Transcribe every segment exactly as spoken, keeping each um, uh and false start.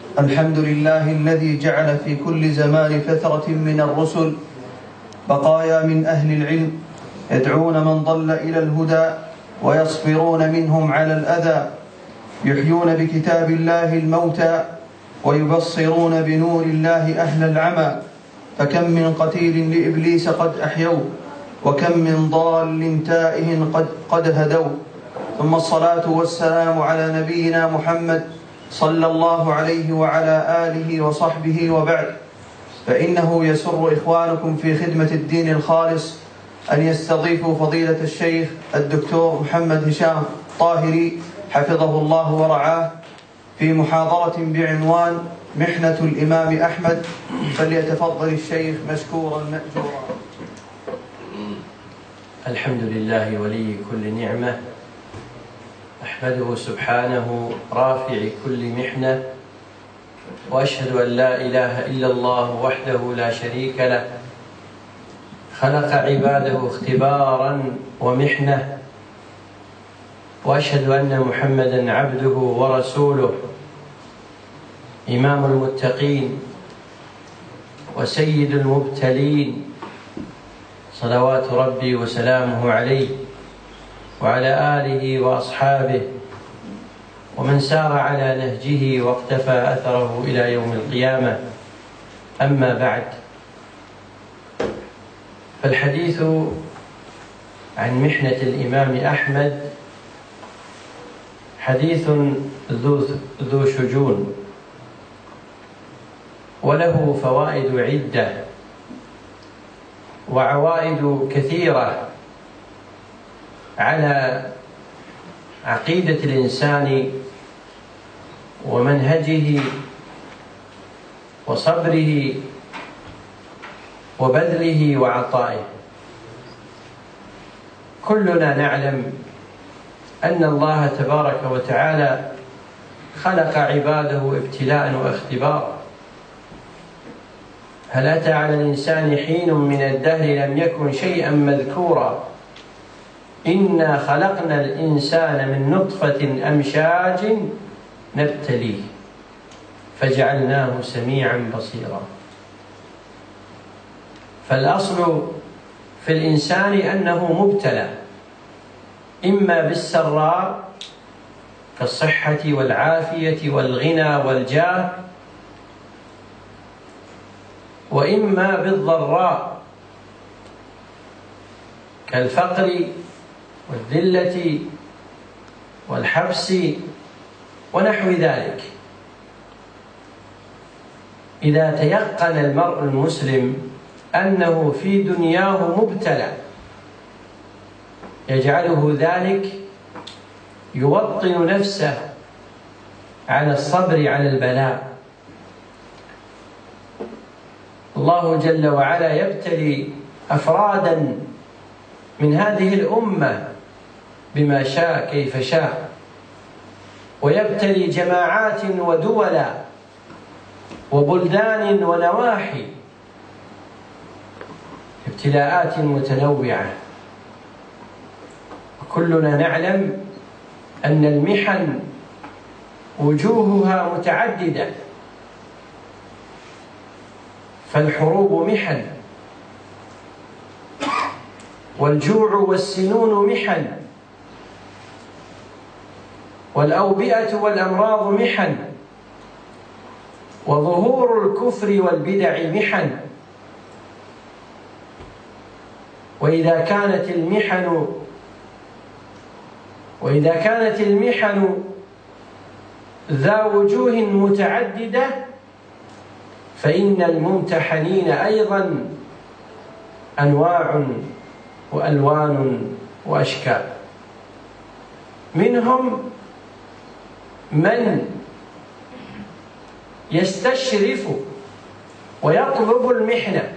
الحمد لله الذي جعل في كل زمان فترة من الرسل بقايا من أهل العلم يدعون من ضل إلى الهدى ويصبرون منهم على الأذى، يحيون بكتاب الله الموتى ويبصرون بنور الله أهل العمى. فكم من قتيل لإبليس قد أحيوا، وكم من ضال تائه قد, قد هدوا. ثم الصلاة والسلام على نبينا محمد صلى الله عليه وعلى آله وصحبه وبعد. فإنه يسر إخوانكم في خدمة الدين الخالص أن يستضيفوا فضيلة الشيخ الدكتور محمد هشام طاهري حفظه الله ورعاه في محاضرة بعنوان محنة الإمام أحمد، فليتفضل الشيخ مشكورا مأجورا. الحمد لله ولي كل نعمة، أحمده سبحانه رافع كل محنة، وأشهد أن لا إله إلا الله وحده لا شريك له، خلق عباده اختبارا ومحنة، وأشهد أن محمدا عبده ورسوله، إمام المتقين وسيد المبتلين، صلوات ربي وسلامه عليه وعلى آله وأصحابه ومن سار على نهجه واقتفى أثره إلى يوم القيامة. أما بعد، فالحديث عن محنة الإمام أحمد حديث ذو شجون، وله فوائد عدة وعوائد كثيرة على عقيدة الإنسان ومنهجه وصبره وبذله وعطائه. كلنا نعلم أن الله تبارك وتعالى خلق عباده ابتلاء واختبارا. هل أتى على الإنسان حين من الدهر لم يكن شيئا مذكورا؟ إنا خلقنا الإنسان من نطفة أمشاج نبتليه فجعلناه سميعا بصيرا. فالأصل في الإنسان أنه مبتلى، إما بالسراء كالصحة والعافية والغنى والجاه، وإما بالضراء كالفقر والذلة والحبس ونحو ذلك. إذا تيقن المرء المسلم أنه في دنياه مبتلى يجعله ذلك يوطن نفسه على الصبر على البلاء. الله جل وعلا يبتلي أفرادا من هذه الأمة بما شاء كيف شاء، ويبتلي جماعات ودولا وبلدان ونواحي ابتلاءات متنوعة. كلنا نعلم أن المحن وجوهها متعددة، فالحروب محن، والجوع والسنون محن، والأوبئة والأمراض محن، وظهور الكفر والبدع محن. وإذا كانت المحن وإذا كانت المحن ذا وجوه متعددة، فإن الممتحنين أيضا أنواع وألوان وأشكال. منهم من يستشرف ويطلب المحنة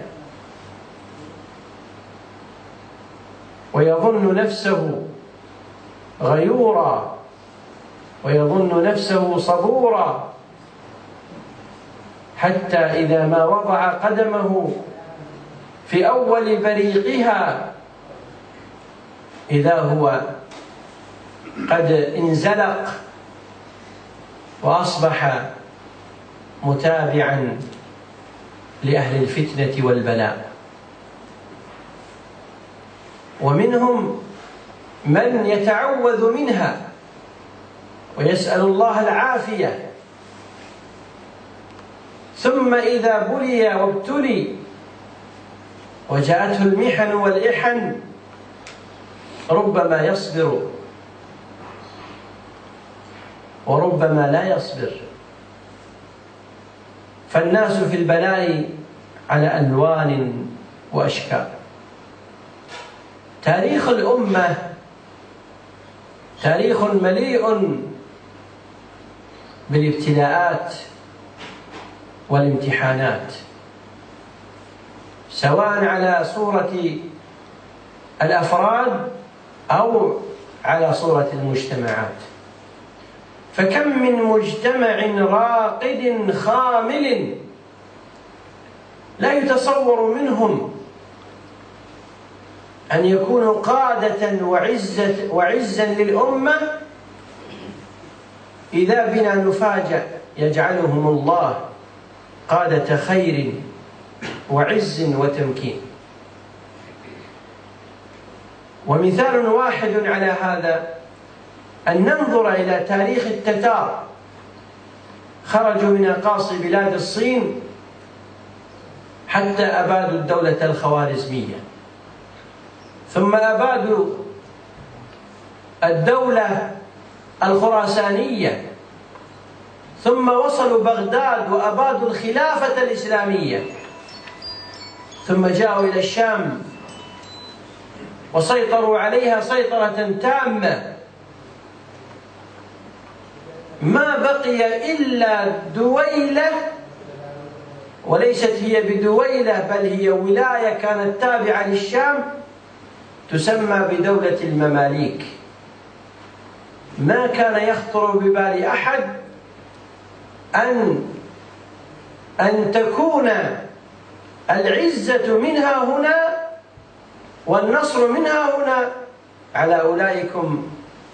ويظن نفسه غيورا ويظن نفسه صبورا، حتى إذا ما وضع قدمه في أول بريقها إذا هو قد انزلق وأصبح متابعا لأهل الفتنة والبلاء، ومنهم من يتعوذ منها ويسأل الله العافية، ثم إذا بلي وابتلي وجاءته المحن والإحن ربما يصبر وربما لا يصبر. فالناس في البلاء على ألوان وأشكال. تاريخ الأمة تاريخ مليء بالابتلاءات والامتحانات، سواء على صورة الأفراد أو على صورة المجتمعات. فكم من مجتمع راقد خامل لا يتصور منهم أن يكونوا قادة وعزة وعزا للأمة، إذا بنا نفاجأ يجعلهم الله قادة خير وعز وتمكين. ومثال واحد على هذا أن ننظر إلى تاريخ التتار. خرجوا من أقاصي بلاد الصين حتى أبادوا الدولة الخوارزمية، ثم أبادوا الدولة الخراسانية، ثم وصلوا بغداد وأبادوا الخلافة الإسلامية، ثم جاءوا إلى الشام وسيطروا عليها سيطرة تامة. ما بقي إلا دويلة، وليست هي بدويلة بل هي ولاية كانت تابعة للشام تسمى بدولة المماليك. ما كان يخطر ببال أحد أن أن تكون العزة منها هنا والنصر منها هنا على أولئكم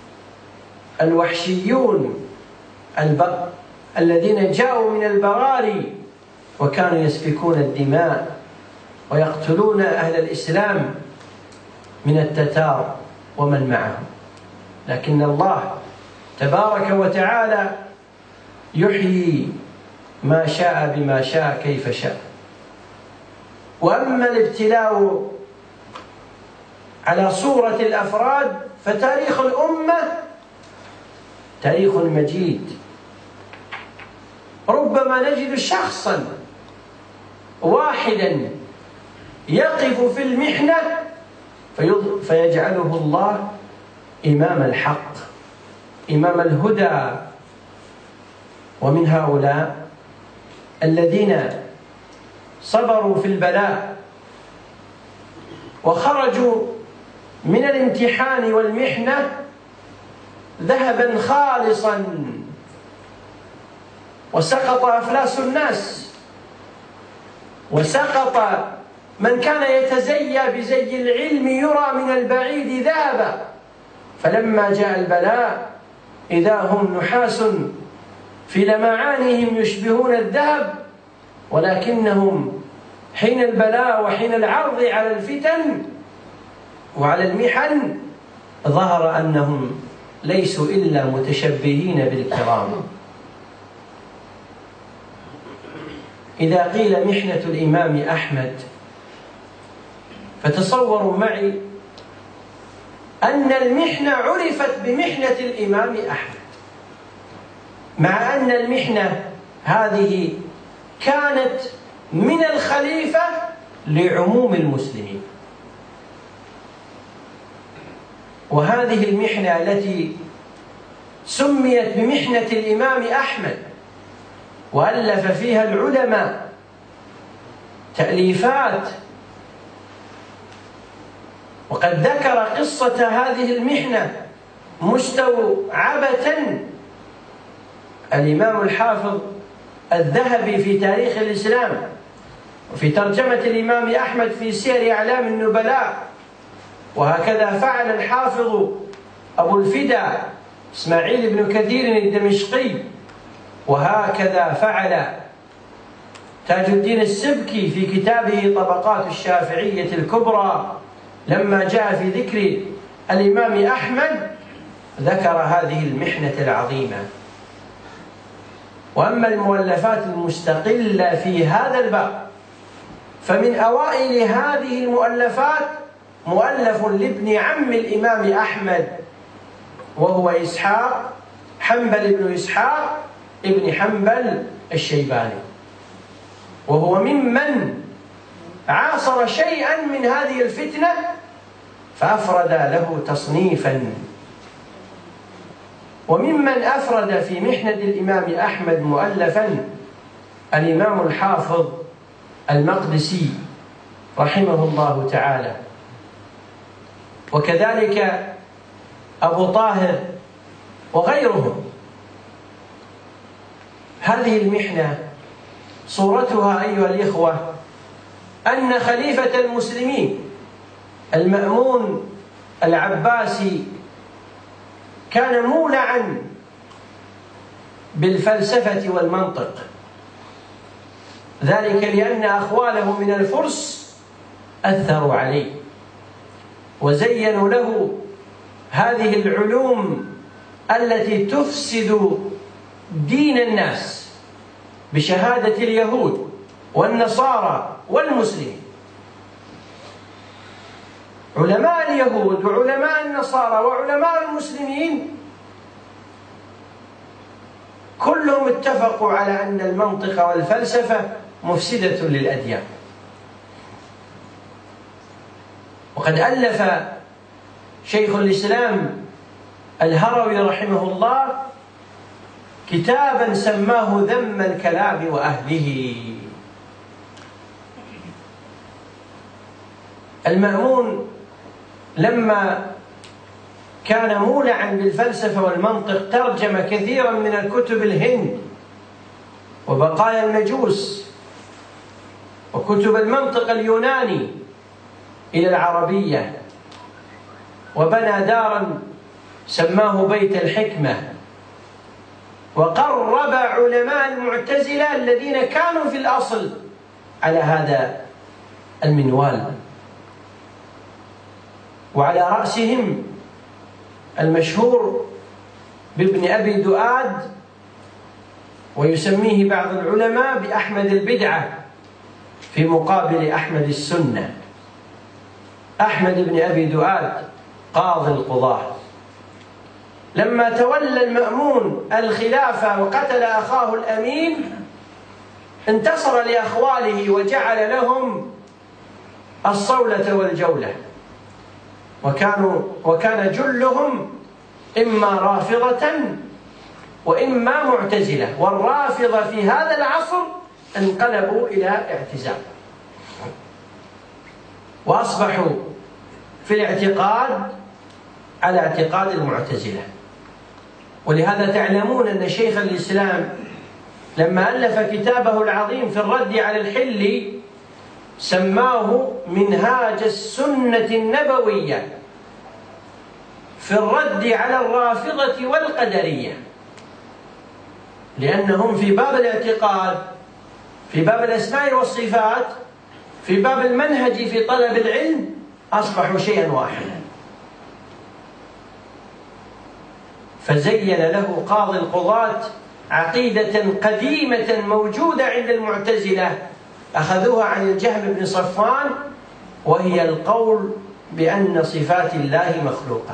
الوحشيون البق الذين جاءوا من البراري وكانوا يسفكون الدماء ويقتلون أهل الإسلام من التتار ومن معهم. لكن الله تبارك وتعالى يحيي ما شاء بما شاء كيف شاء. وأما الابتلاء على صورة الأفراد فتاريخ الأمة تاريخ مجيد. ربما نجد شخصا واحدا يقف في المحنة فيجعله الله إمام الحق، إمام الهدى. ومن هؤلاء الذين صبروا في البلاء وخرجوا من الامتحان والمحنة ذهبا خالصا، وسقط أفلاس الناس، وسقط من كان يتزيى بزي العلم يرى من البعيد ذهبا، فلما جاء البلاء إذا هم نحاس في لمعانهم يشبهون الذهب، ولكنهم حين البلاء وحين العرض على الفتن وعلى المحن ظهر أنهم ليسوا إلا متشبهين بالكرام. إذا قيل محنة الإمام أحمد فتصوروا معي أن المحنة عرفت بمحنة الإمام أحمد، مع أن المحنة هذه كانت من الخليفة لعموم المسلمين. وهذه المحنة التي سميت بمحنة الإمام أحمد وألف فيها العلماء تأليفات، وقد ذكر قصة هذه المحنة مستوعبة الإمام الحافظ الذهبي في تاريخ الإسلام، وفي ترجمة الإمام أحمد في سير أعلام النبلاء. وهكذا فعل الحافظ أبو الفدا إسماعيل بن كثير الدمشقي، وهكذا فعل تاج الدين السبكي في كتابه طبقات الشافعية الكبرى لما جاء في ذكر الإمام أحمد ذكر هذه المحنة العظيمة. وأما المؤلفات المستقلة في هذا الباب فمن أوائل هذه المؤلفات مؤلف لابن عم الإمام أحمد وهو إسحاق حنبل بن إسحاق ابن حنبل الشيباني، وهو ممن عاصر شيئا من هذه الفتنة فأفرد له تصنيفا. وممن أفرد في محنة الإمام أحمد مؤلفا الإمام الحافظ المقدسي رحمه الله تعالى، وكذلك أبو طاهر وغيرهم. هذه المحنة صورتها أيها الإخوة أن خليفة المسلمين المأمون العباسي كان مولعا بالفلسفة والمنطق، ذلك لأن أخواله من الفرس أثروا عليه وزينوا له هذه العلوم التي تفسد دين الناس بشهادة اليهود والنصارى والمسلمين. علماء اليهود وعلماء النصارى وعلماء المسلمين كلهم اتفقوا على أن المنطق والفلسفة مفسدة للأديان. وقد ألف شيخ الإسلام الهروي رحمه الله كتابا سماه ذم الكلام وأهله. المأمون لما كان مولعا بالفلسفة والمنطق ترجم كثيرا من الكتب الهند وبقايا المجوس وكتب المنطق اليوناني إلى العربية، وبنى دارا سماه بيت الحكمة، وقرب علماء المعتزلة الذين كانوا في الأصل على هذا المنوال، وعلى رأسهم المشهور بابن أبي دؤاد، ويسميه بعض العلماء بأحمد البدعة في مقابل أحمد السنة. أحمد بن أبي دؤاد قاضي القضاة لما تولى المأمون الخلافة وقتل أخاه الأمين انتصر لأخواله وجعل لهم الصولة والجولة، وكانوا وكان جلهم إما رافضة وإما معتزلة، والرافضة في هذا العصر انقلبوا إلى اعتزال وأصبحوا في الاعتقاد على اعتقاد المعتزلة. ولهذا تعلمون أن شيخ الإسلام لما ألف كتابه العظيم في الرد على الحلي سماه منهاج السنة النبوية في الرد على الرافضة والقدرية، لأنهم في باب الاعتقاد، في باب الأسماء والصفات، في باب المنهج في طلب العلم أصبحوا شيئا واحدا. فزين له قاضي القضاة عقيدة قديمة موجودة عند المعتزلة أخذوها عن الجهم بن صفوان، وهي القول بأن صفات الله مخلوقة.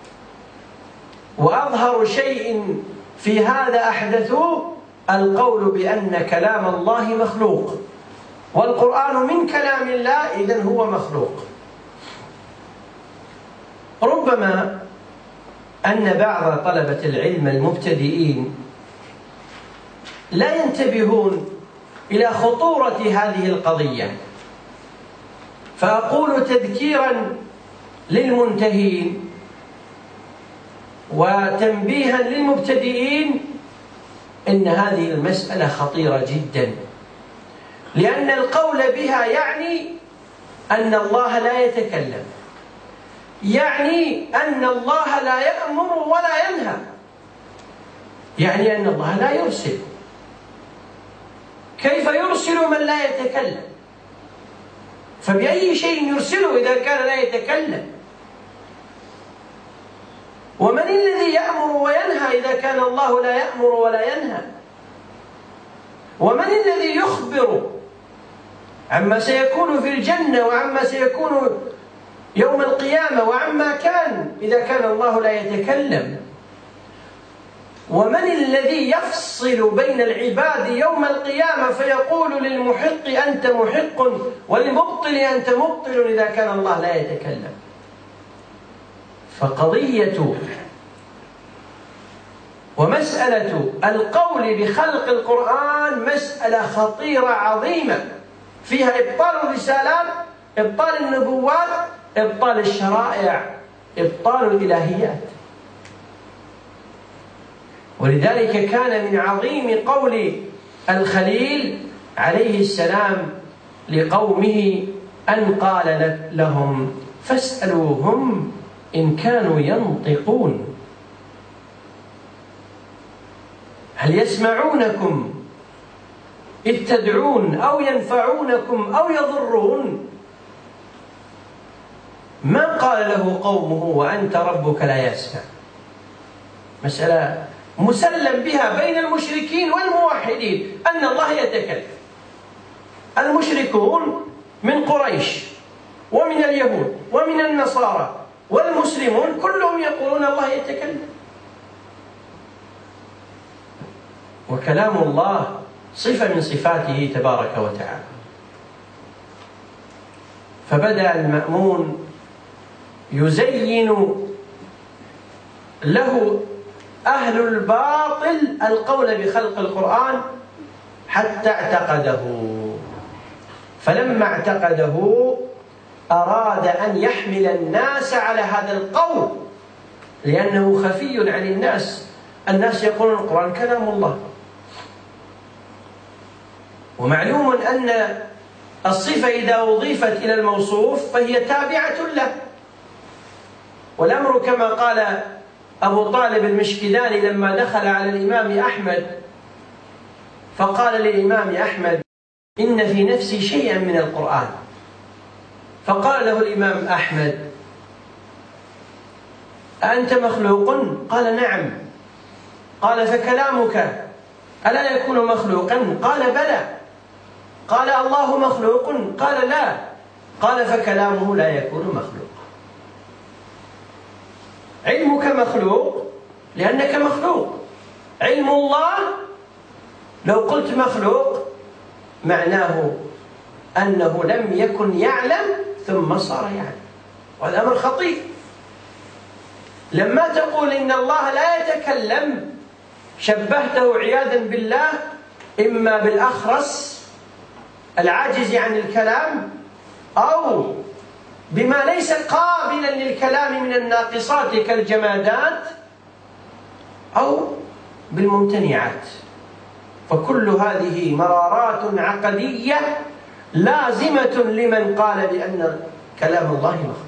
وأظهر شيء في هذا أحدثوه القول بأن كلام الله مخلوق، والقرآن من كلام الله إذن هو مخلوق. ربما أن بعض طلبة العلم المبتدئين لا ينتبهون إلى خطورة هذه القضية، فأقول تذكيرا للمنتهين وتنبيها للمبتدئين إن هذه المسألة خطيرة جدا، لأن القول بها يعني أن الله لا يتكلم، يعني أن الله لا يأمر ولا ينهى، يعني أن الله لا يرسل. كيف يرسل من لا يتكلم؟ فبأي شيء يرسله إذا كان لا يتكلم؟ ومن الذي يأمر وينهى إذا كان الله لا يأمر ولا ينهى؟ ومن الذي يخبر عما سيكون في الجنة وعما سيكون يوم القيامة وعما كان إذا كان الله لا يتكلم؟ ومن الذي يفصل بين العباد يوم القيامة فيقول للمحق أنت محق وللمبطل أنت مبطل إذا كان الله لا يتكلم؟ فقضية ومسألة القول بخلق القرآن مسألة خطيرة عظيمة، فيها إبطال الرسالات، إبطال النبوات، إبطال الشرائع، إبطال الإلهيات. ولذلك كان من عظيم قول الخليل عليه السلام لقومه أن قال لهم فاسألوهم إن كانوا ينطقون هل يسمعونكم إذ تدعون أو ينفعونكم أو يضرون؟ ما قال له قومه وأنت ربك لا يسمع. مسألة مسلم بها بين المشركين والموحدين أن الله يتكلم. المشركون من قريش ومن اليهود ومن النصارى والمسلمون كلهم يقولون الله يتكلم. وكلام الله صفة من صفاته تبارك وتعالى. فبدأ المأمون يزين له أهل الباطل القول بخلق القرآن حتى اعتقده. فلما اعتقده أراد أن يحمل الناس على هذا القول لأنه خفي عن الناس. الناس يقولون القرآن كلام الله، ومعلوم أن الصفة إذا أضيفت إلى الموصوف فهي تابعة له. والأمر كما قال أبو طالب المشكداني لما دخل على الإمام أحمد فقال للإمام أحمد إن في نفسي شيئا من القرآن. فقال له الإمام أحمد أأنت مخلوق؟ قال نعم. قال فكلامك ألا يكون مخلوقا؟ قال بلى. قال الله مخلوق؟ قال لا. قال فكلامه لا يكون مخلوقا. علمك مخلوق لأنك مخلوق. علم الله لو قلت مخلوق معناه أنه لم يكن يعلم ثم صار يعلم، وهذا أمر خطير. لما تقول إن الله لا يتكلم شبهته عياذا بالله إما بالأخرس العاجز عن الكلام أو بما ليس قابلا للكلام من الناقصات كالجمادات أو بالممتنعات. فكل هذه مرارات عقدية لازمة لمن قال بأن كلام الله مخلوق.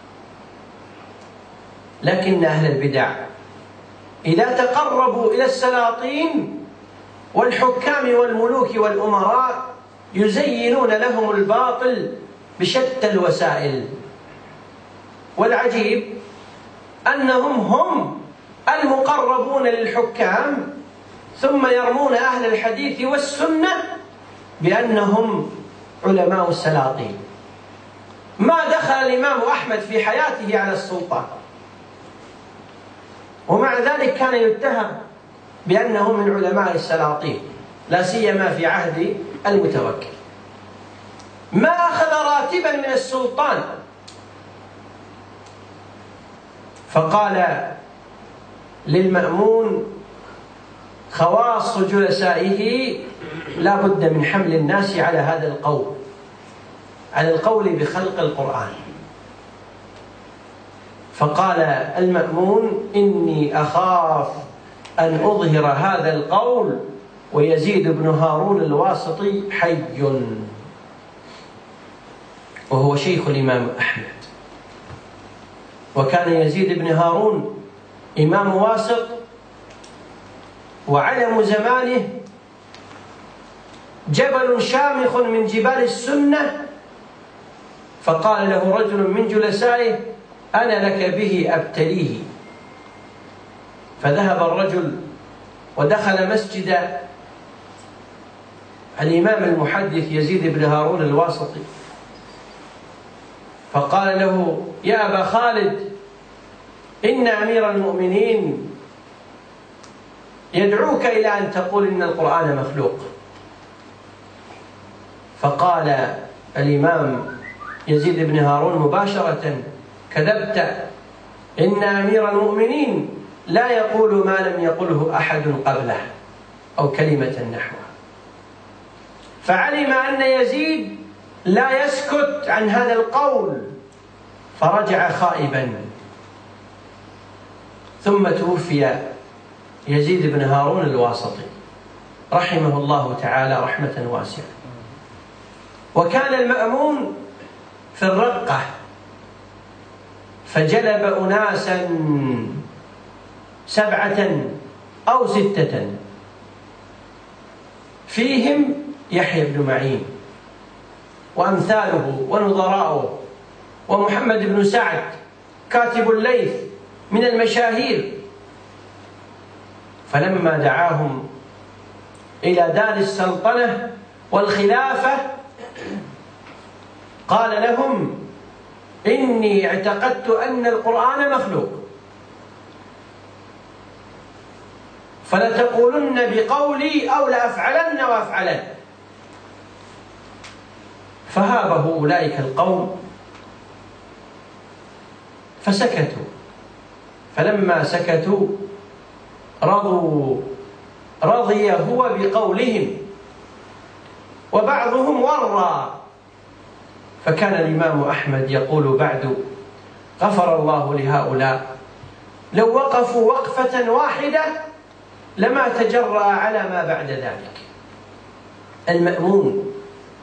لكن أهل البدع إذا تقربوا إلى السلاطين والحكام والملوك والأمراء يزينون لهم الباطل بشتى الوسائل. والعجيب أنهم هم المقربون للحكام ثم يرمون أهل الحديث والسنة بأنهم علماء السلاطين. ما دخل الإمام أحمد في حياته على السلطان، ومع ذلك كان يتهم بأنه من علماء السلاطين، لا سيما في عهد المتوكل. ما أخذ راتبا من السلطان، فقال للمأمون خواص جلسائه لا بد من حمل الناس على هذا القول، على القول بخلق القرآن. فقال المأمون إني أخاف أن أظهر هذا القول ويزيد بن هارون الواسطي حي، وهو شيخ الإمام أحمد. وكان يزيد بن هارون إمام واسط وعلم زمانه جبل شامخ من جبال السنة، فقال له رجل من جلسائه: أنا لك به أبتليه. فذهب الرجل ودخل مسجد الإمام المحدث يزيد بن هارون الواسطي، فقال له: يا أبا خالد، إن أمير المؤمنين يدعوك إلى أن تقول إن القرآن مخلوق. فقال الإمام يزيد بن هارون مباشرة: كذبت، إن أمير المؤمنين لا يقول ما لم يقله أحد قبله، أو كلمة نحوها. فعلم أن يزيد لا يسكت عن هذا القول، فرجع خائبا. ثم توفي يزيد بن هارون الواسطي رحمه الله تعالى رحمة واسعة. وكان المأمون في الرقة، فجلب أناسا سبعة أو ستة، فيهم يحيى بن معين وأمثاله ونظراؤه، ومحمد بن سعد كاتب الليث من المشاهير. فلما دعاهم إلى دار السلطنة والخلافة قال لهم: إني اعتقدت أن القرآن مخلوق، فلتقولن بقولي أو لأفعلن وأفعلن. فهابه أولئك القوم فسكتوا، فلما سكتوا رضوا رضي هو بقولهم، وبعضهم ورى. فكان الإمام أحمد يقول بعد: غفر الله لهؤلاء، لو وقفوا وقفة واحدة لما تجرأ على ما بعد ذلك. المأمون.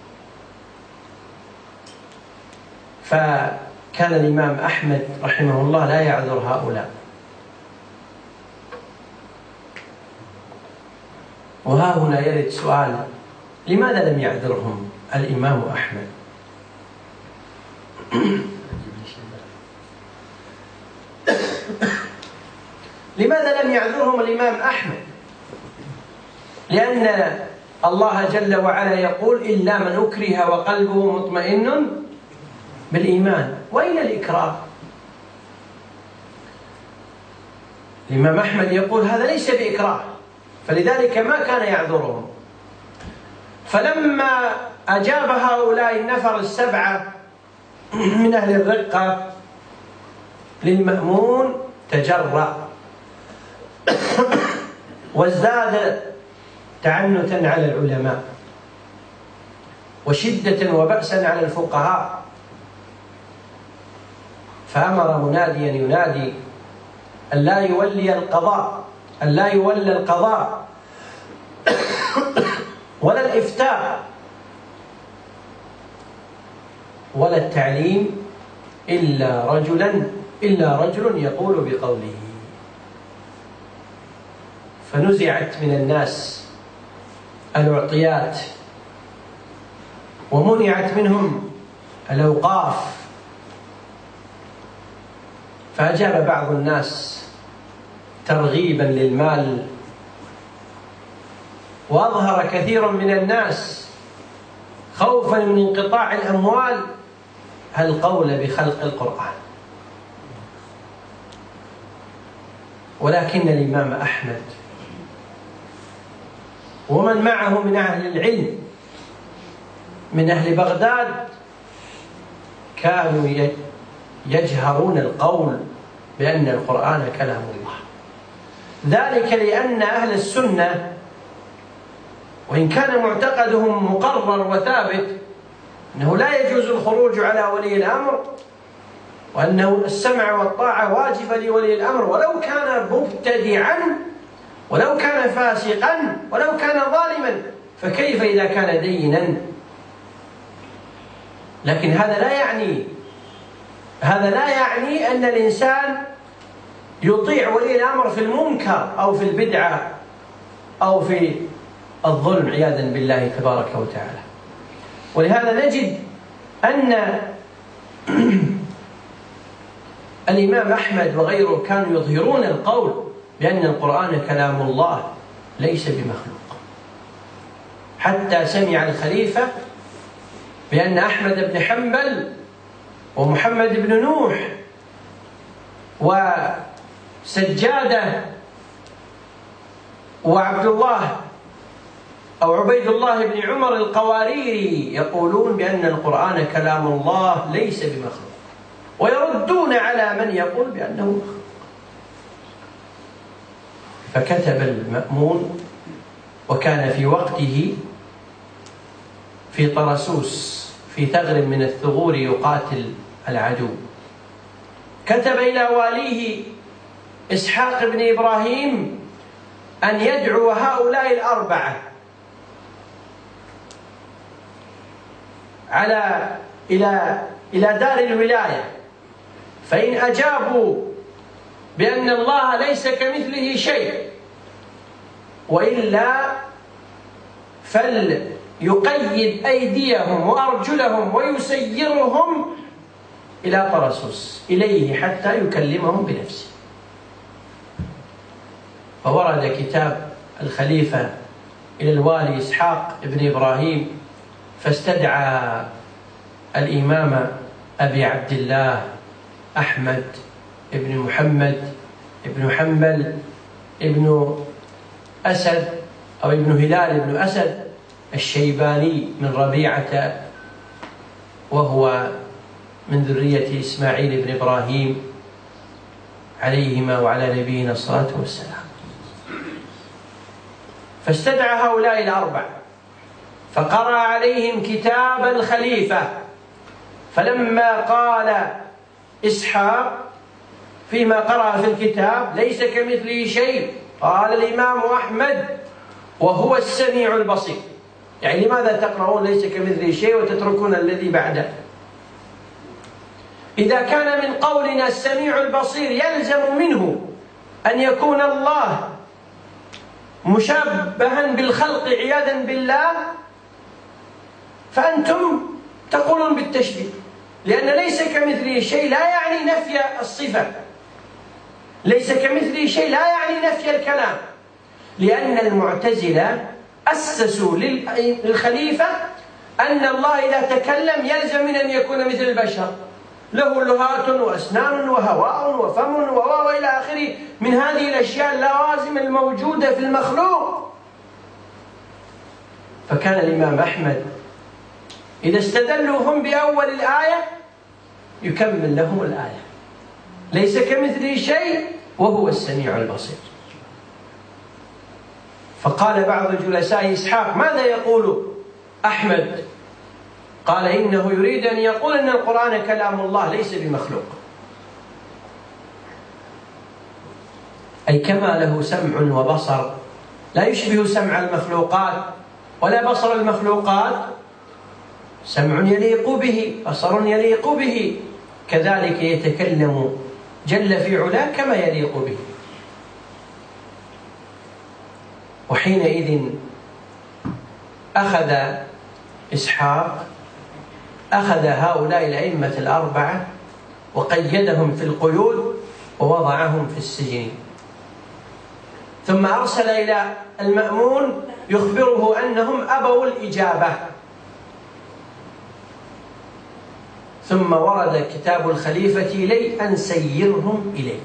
فكان الإمام أحمد رحمه الله لا يعذر هؤلاء. وها هنا يرد سؤال: لماذا لم يعذرهم الإمام أحمد؟ لماذا لم يعذرهم الإمام أحمد؟ لأن الله جل وعلا يقول: إلا من أكره وقلبه مطمئن بالإيمان. وأين الإكراه؟ الإمام أحمد يقول هذا ليس بإكراه، فلذلك ما كان يعذرهم. فلما أجاب هؤلاء النفر السبعة من أهل الرقة للمأمون تجرأ وازداد تعنتا على العلماء، وشدة وبأسا على الفقهاء. فأمر مناديا ينادي أن لا يولي القضاء أن لا يولى القضاء ولا الإفتاء ولا التعليم إلا رجلا إلا رجل يقول بقوله. فنزعت من الناس الأعطيات، ومنعت منهم الأوقاف. فأجاب بعض الناس ترغيبا للمال، وأظهر كثير من الناس خوفا من انقطاع الأموال القول بخلق القرآن. ولكن الإمام أحمد ومن معه من أهل العلم من أهل بغداد كانوا يجهرون القول بأن القرآن كلام الله. ذلك لأن أهل السنة وإن كان معتقدهم مقرر وثابت أنه لا يجوز الخروج على ولي الأمر، وأنه السمع والطاعة واجبة لولي الأمر ولو كان مبتدعا ولو كان فاسقا ولو كان ظالما، فكيف إذا كان دينا؟ لكن هذا لا يعني هذا لا يعني أن الإنسان يطيع ولي الأمر في المنكر أو في البدعة أو في الظلم عياذا بالله تبارك وتعالى. ولهذا نجد أن الإمام أحمد وغيره كانوا يظهرون القول بأن القرآن كلام الله ليس بمخلوق، حتى سمع الخليفة بأن أحمد بن حنبل ومحمد بن نوح وسجادة وعبد الله أو عبيد الله بن عمر القواريري يقولون بأن القرآن كلام الله ليس بمخلوق، ويردون على من يقول بأنه مخلوق. فكتب المأمون، وكان في وقته في طرسوس في ثغر من الثغور يقاتل العدو، كتب إلى واليه إسحاق بن إبراهيم أن يدعو هؤلاء الأربعة على إلى إلى دار الولاية، فإن أجابوا بأن الله ليس كمثله شيء وإلا فليقيد أيديهم وأرجلهم ويسيرهم إلى طرسوس إليه حتى يكلمهم بنفسه. فورد كتاب الخليفة إلى الوالي إسحاق بن إبراهيم، فاستدعى الإمام أبي عبد الله أحمد ابن محمد ابن حنبل ابن أسد أو ابن هلال ابن أسد الشيباني من ربيعة، وهو من ذرية إسماعيل بن إبراهيم عليهما وعلى نبينا الصلاة والسلام. فاستدعى هؤلاء الأربع فقرأ عليهم كتاب الخليفة، فلما قال إسحاق فيما قرأ في الكتاب ليس كمثله شيء، قال الإمام أحمد وهو السميع البصير. يعني لماذا تقرؤون ليس كمثله شيء وتتركون الذي بعده؟ إذا كان من قولنا السميع البصير يلزم منه أن يكون الله مشابها بالخلق عياذا بالله، فأنتم تقولون بالتشبيه، لأن ليس كمثله شيء لا يعني نفي الصفة، ليس كمثله شيء لا يعني نفي الكلام، لأن المعتزلة أسسوا للخليفة أن الله إذا تكلم يلزم من أن يكون مثل البشر، له لهات وأسنان وهواء وفم وإلى آخره من هذه الأشياء اللوازم الموجودة في المخلوق. فكان الإمام أحمد إذا استدلوا هم بأول الآية يكمل لهم الآية ليس كمثله شيء وهو السميع البصير. فقال بعض جلساء إسحاق ماذا يقول أحمد؟ قال إنه يريد أن يقول أن القرآن كلام الله ليس بمخلوق، أي كما له سمع وبصر لا يشبه سمع المخلوقات ولا بصر المخلوقات، سمع يليق به، بصر يليق به، كذلك يتكلم جل في علاه كما يليق به. وحينئذ أخذ إسحاق أخذ هؤلاء الأئمة الأربعة وقيدهم في القيود ووضعهم في السجن، ثم أرسل إلى المأمون يخبره أنهم أبوا الإجابة. ثم ورد كتاب الخليفة إلي أن سيرهم إليه.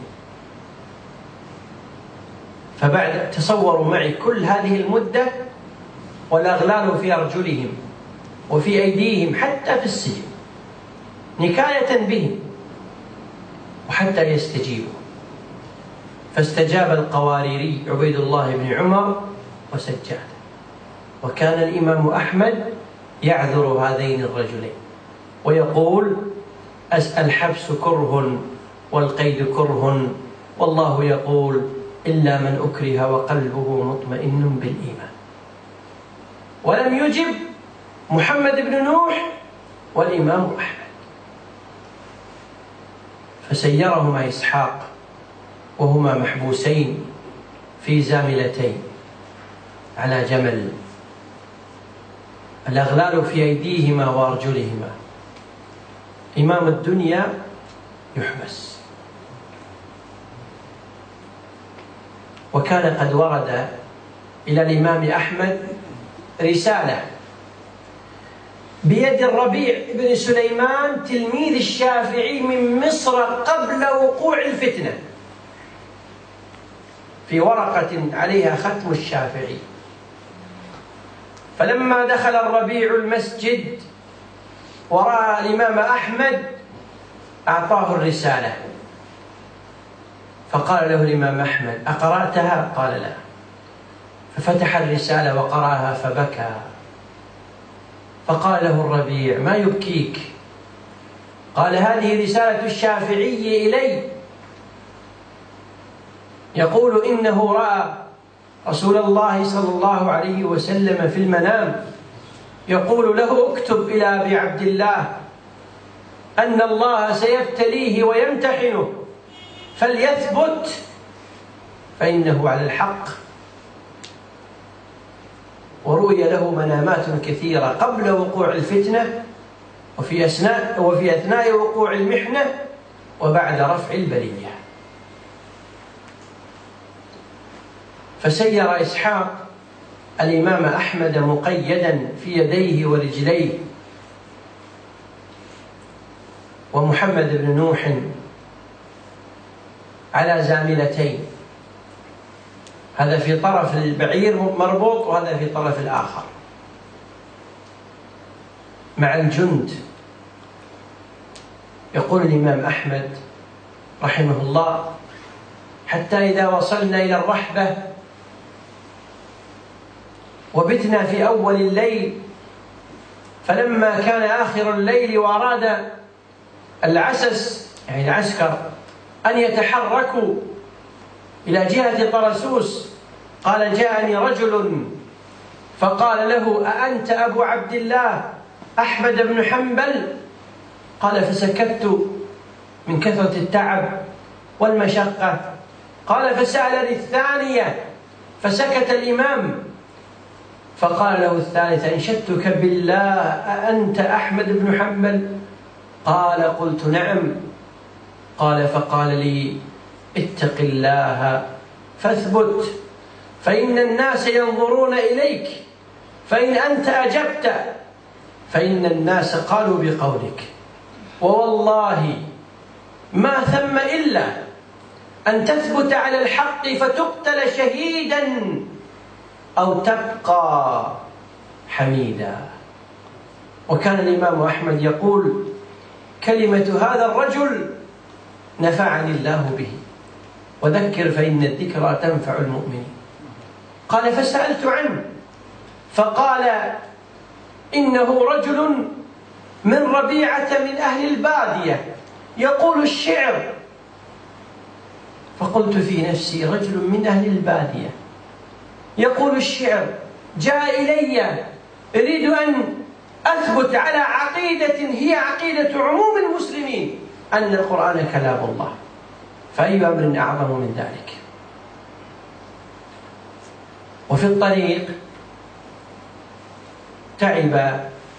فبعد تصوروا معي كل هذه المدة والأغلال في أرجلهم وفي أيديهم حتى في السجن نكاية بهم وحتى يستجيبوا. فاستجاب القواريري عبيد الله بن عمر وسجاده، وكان الإمام أحمد يعذر هذين الرجلين ويقول الحبس كره والقيد كره، والله يقول إلا من أكره وقلبه مطمئن بالإيمان. ولم يجب محمد بن نوح والإمام أحمد، فسيرهما إسحاق وهما محبوسين في زاملتين، على جمل، الأغلال في أيديهما وأرجلهما، إمام الدنيا يحبس. وكان قد ورد إلى الإمام أحمد رسالة بيد الربيع بن سليمان تلميذ الشافعي من مصر قبل وقوع الفتنة، في ورقة عليها ختم الشافعي. فلما دخل الربيع المسجد ورأى الإمام أحمد أعطاه الرسالة، فقال له الإمام أحمد: أقرأتها؟ قال: لا. ففتح الرسالة وقرأها فبكى. فقال له الربيع: ما يبكيك؟ قال: هذه رسالة الشافعي إلي، يقول إنه رأى رسول الله صلى الله عليه وسلم في المنام يقول له: اكتب إلى أبي عبد الله أن الله سيبتليه ويمتحنه فليثبت فإنه على الحق. ورؤي له منامات كثيرة قبل وقوع الفتنة، وفي أثناء وفي أثناء وقوع المحنة، وبعد رفع البلية. فسير إسحاق الإمام أحمد مقيدا في يديه ورجليه، ومحمد بن نوح على زاملتين، هذا في طرف البعير مربوط وهذا في طرف الآخر، مع الجند. يقول الإمام أحمد رحمه الله: حتى إذا وصلنا إلى الرحبة وبتنا في أول الليل، فلما كان آخر الليل وأراد العسس يعني العسكر أن يتحركوا إلى جهة طرسوس، قال: جاءني رجل فقال له: أأنت أبو عبد الله أحمد بن حنبل؟ قال: فسكت من كثرة التعب والمشقة. قال: فسألني الثانية فسكت الإمام، فقال له الثالثة: أنشدتك بالله أأنت أحمد بن حنبل؟ قال: قلت نعم. قال: فقال لي: اتق الله فاثبت، فإن الناس ينظرون إليك، فإن أنت أجبت فإن الناس قالوا بقولك، ووالله ما ثم إلا أن تثبت على الحق فتقتل شهيدا أو تبقى حميدا. وكان الإمام أحمد يقول: كلمة هذا الرجل نفعني الله به، وذكر فإن الذكرى تنفع المؤمنين. قال: فسألت عنه فقال: إنه رجل من ربيعة من أهل البادية يقول الشعر. فقلت في نفسي: رجل من أهل البادية يقول الشعر، جاء إلي أريد أن أثبت على عقيدة هي عقيدة عموم المسلمين، أن القرآن كلام الله، فأي أمر أعظم من ذلك؟ وفي الطريق تعب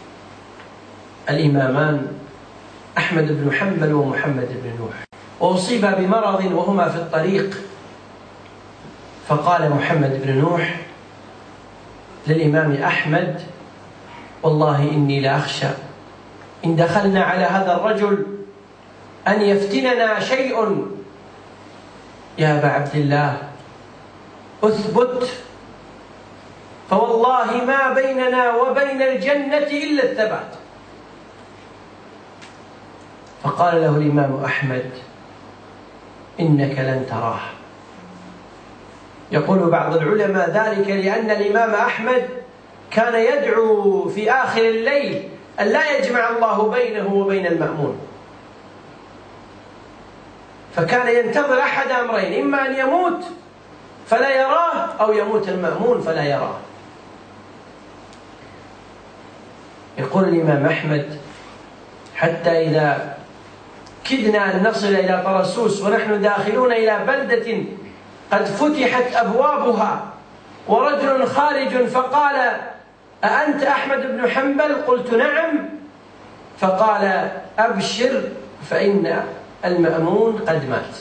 الإمامان أحمد بن حنبل ومحمد بن نوح، وأصيبا بمرض وهما في الطريق. فقال محمد بن نوح للإمام أحمد: والله إني لأخشى إن دخلنا على هذا الرجل أن يفتننا شيء. يا أبا عبد الله أثبت، فوالله ما بيننا وبين الجنة إلا الثبات. فقال له الإمام أحمد: إنك لن تراه. يقول بعض العلماء ذلك لأن الإمام أحمد كان يدعو في آخر الليل أن لا يجمع الله بينه وبين المأمون، فكان ينتظر أحد أمرين: إما أن يموت فلا يراه، أو يموت المأمون فلا يراه. يقول الإمام أحمد: حتى إذا كدنا أن نصل إلى طرسوس ونحن داخلون إلى بلدة قد فتحت أبوابها ورجل خارج فقال: أأنت أحمد بن حنبل؟ قلت: نعم. فقال: أبشر فإن المأمون قد مات.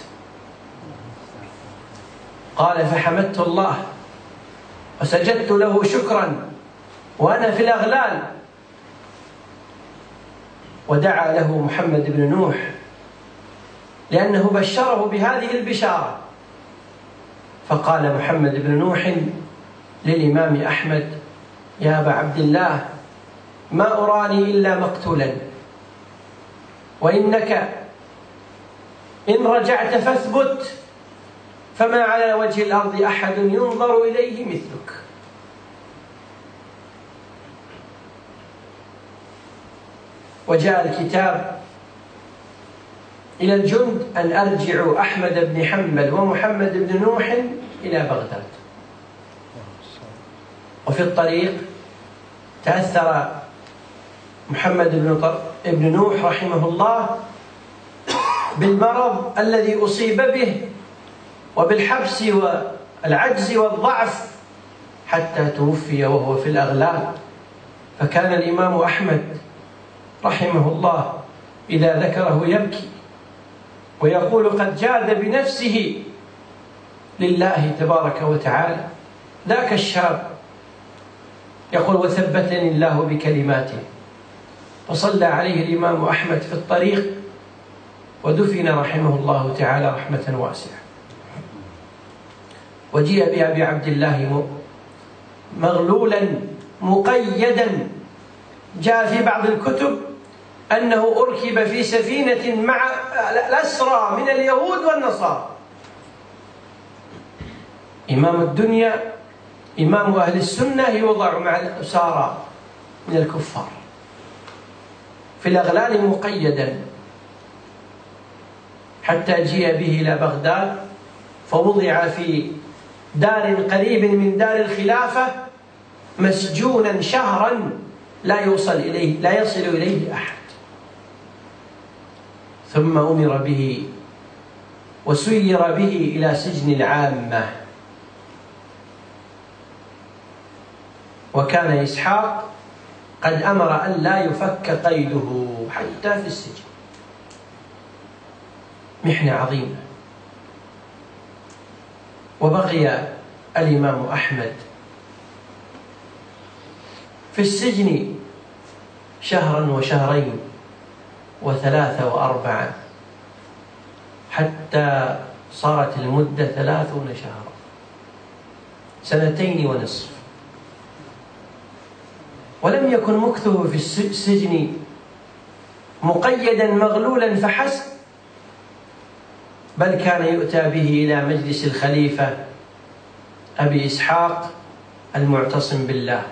قال: فحمدت الله وسجدت له شكرا وأنا في الأغلال. ودعا له محمد بن نوح لأنه بشره بهذه البشارة. فقال محمد بن نوح للإمام أحمد: يا أبا عبد الله، ما أراني إلا مقتولا، وإنك إن رجعت فاثبت، فما على وجه الأرض أحد ينظر إليه مثلك. وجاء الكتاب إلى الجند أن أرجعوا أحمد بن حنبل ومحمد بن نوح إلى بغداد. وفي الطريق تأثر محمد بن نوح رحمه الله بالمرض الذي أصيب به وبالحبس والعجز والضعف حتى توفي وهو في الأغلال. فكان الإمام أحمد رحمه الله إذا ذكره يبكي ويقول: قد جاد بنفسه لله تبارك وتعالى. ذاك الشاب يقول: وثبتني الله بكلماته. فصلى عليه الإمام أحمد في الطريق ودفن رحمه الله تعالى رحمة واسعة. وجيء بأبي عبد الله مغلولا مقيدا. جاء في بعض الكتب أنه أركب في سفينة مع الأسرى من اليهود والنصارى. إمام الدنيا، إمام أهل السنة، يوضع مع الأسارى من الكفار في الأغلال مقيدا، حتى جيء به إلى بغداد فوضع في دار قريب من دار الخلافة مسجونا شهرا لا يوصل إليه لا يصل إليه أحد. ثم أمر به وسير به إلى سجن العامة. وكان إسحاق قد أمر أن لا يفك قيده حتى في السجن. محنة عظيمة. وبقي الإمام أحمد في السجن شهرا وشهرين وثلاثة وأربعة، حتى صارت المدة ثلاثون شهرا، سنتين ونصف. ولم يكن مكثه في السجن مقيدا مغلولا فحسب، بل كان يؤتى به إلى مجلس الخليفة أبي إسحاق المعتصم بالله.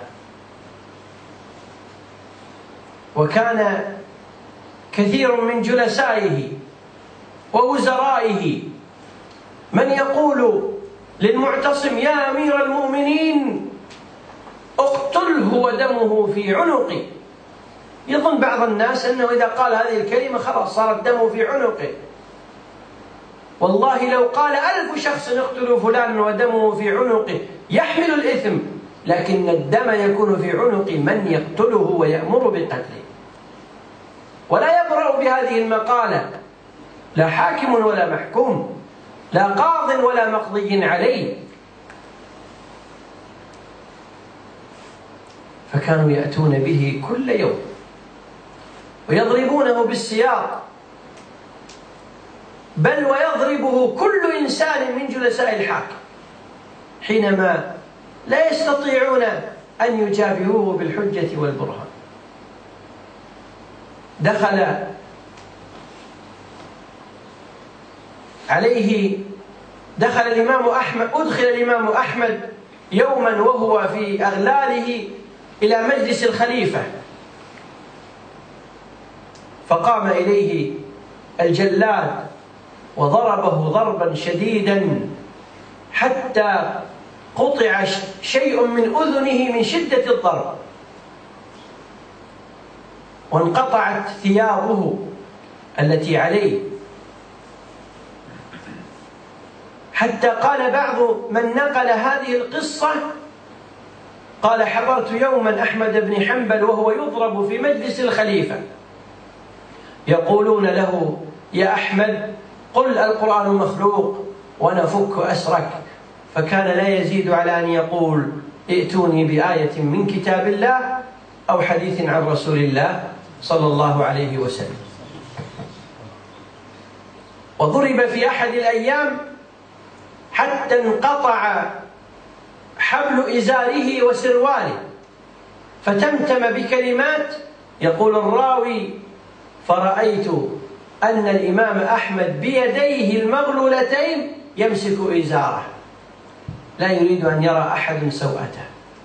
وكان كثير من جلسائه ووزرائه من يقول للمعتصم: يا أمير المؤمنين اقتله ودمه في عنقي. يظن بعض الناس أنه إذا قال هذه الكلمة خلاص صار الدم في عنقه. والله لو قال ألف شخص اقتلوا فلانا ودمه في عنقه يحمل الإثم، لكن الدم يكون في عنق من يقتله ويأمر بقتله. ولا يبرأ بهذه المقالة لا حاكم ولا محكوم، لا قاض ولا مقضي عليه. فكانوا يأتون به كل يوم ويضربونه بالسياط، بل ويضربه كل إنسان من جلساء الحاكم حينما لا يستطيعون أن يجابهوه بالحجة والبرهان. دخل عليه دخل الإمام أحمد أدخل الإمام أحمد يوما وهو في أغلاله إلى مجلس الخليفة، فقام إليه الجلاد وضربه ضربا شديدا حتى قطع شيء من أذنه من شدة الضرب، وانقطعت ثيابه التي عليه، حتى قال بعض من نقل هذه القصة قال: حضرت يوما أحمد بن حنبل وهو يضرب في مجلس الخليفة، يقولون له: يا أحمد قل القرآن مخلوق ونفك أسرك، فكان لا يزيد على أن يقول: ائتوني بآية من كتاب الله أو حديث عن رسول الله صلى الله عليه وسلم. وضرب في أحد الأيام حتى انقطع حبل إزاره وسرواله، فتمتم بكلمات، يقول الراوي: فرأيت أن الإمام أحمد بيديه المغلولتين يمسك إزاره، لا يريد أن يرى أحد سوءته.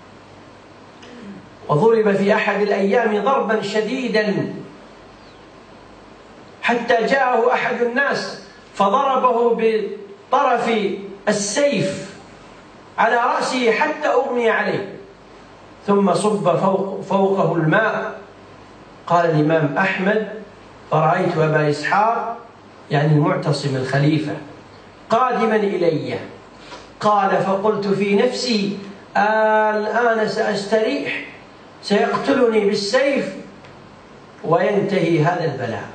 وضرب في أحد الأيام ضربا شديدا حتى جاءه أحد الناس فضربه بطرف السيف على رأسه حتى أغمي عليه، ثم صب فوق فوقه الماء. قال الإمام أحمد: فرأيت أبا إسحاق يعني المعتصم الخليفة قادما إلي، قال: فقلت في نفسي: الآن سأستريح، سيقتلني بالسيف وينتهي هذا البلاء.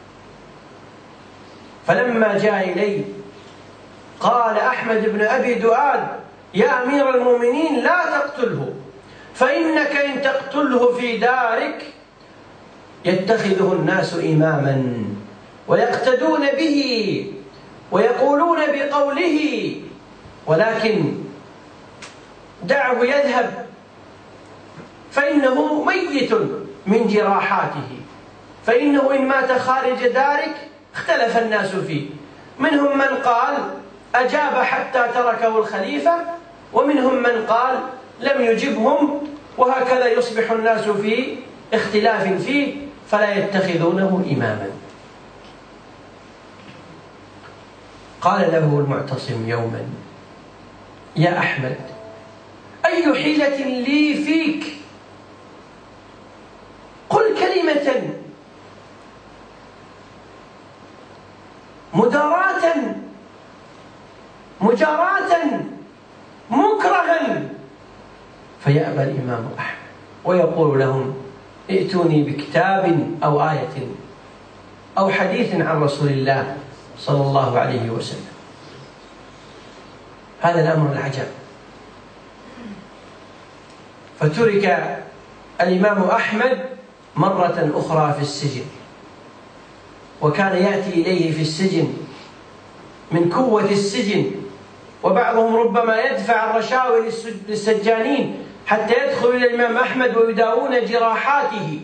فلما جاء إلي قال أحمد بن أبي دؤاد: يا أمير المؤمنين لا تقتله، فإنك إن تقتله في دارك يتخذه الناس إماما ويقتدون به ويقولون بقوله، ولكن دعه يذهب فإنه ميت من جراحاته، فإنه إن مات خارج دارك اختلف الناس فيه، منهم من قال أجاب حتى تركه الخليفة، ومنهم من قال لم يجبهم، وهكذا يصبح الناس في اختلاف فيه فلا يتخذونه إماما. قال له المعتصم يوما: يا أحمد، أي حيلة لي فيك؟ قل كلمة مداراة مجاراة مكرها. فيأبى الإمام أحمد ويقول لهم: ائتوني بكتاب أو آية أو حديث عن رسول الله صلى الله عليه وسلم. هذا الأمر العجب. فترك الإمام أحمد مرة أخرى في السجن، وكان يأتي إليه في السجن من قوة السجن، وبعضهم ربما يدفع الرشاوي للسجانين حتى يدخل إلى الإمام أحمد ويداوون جراحاته،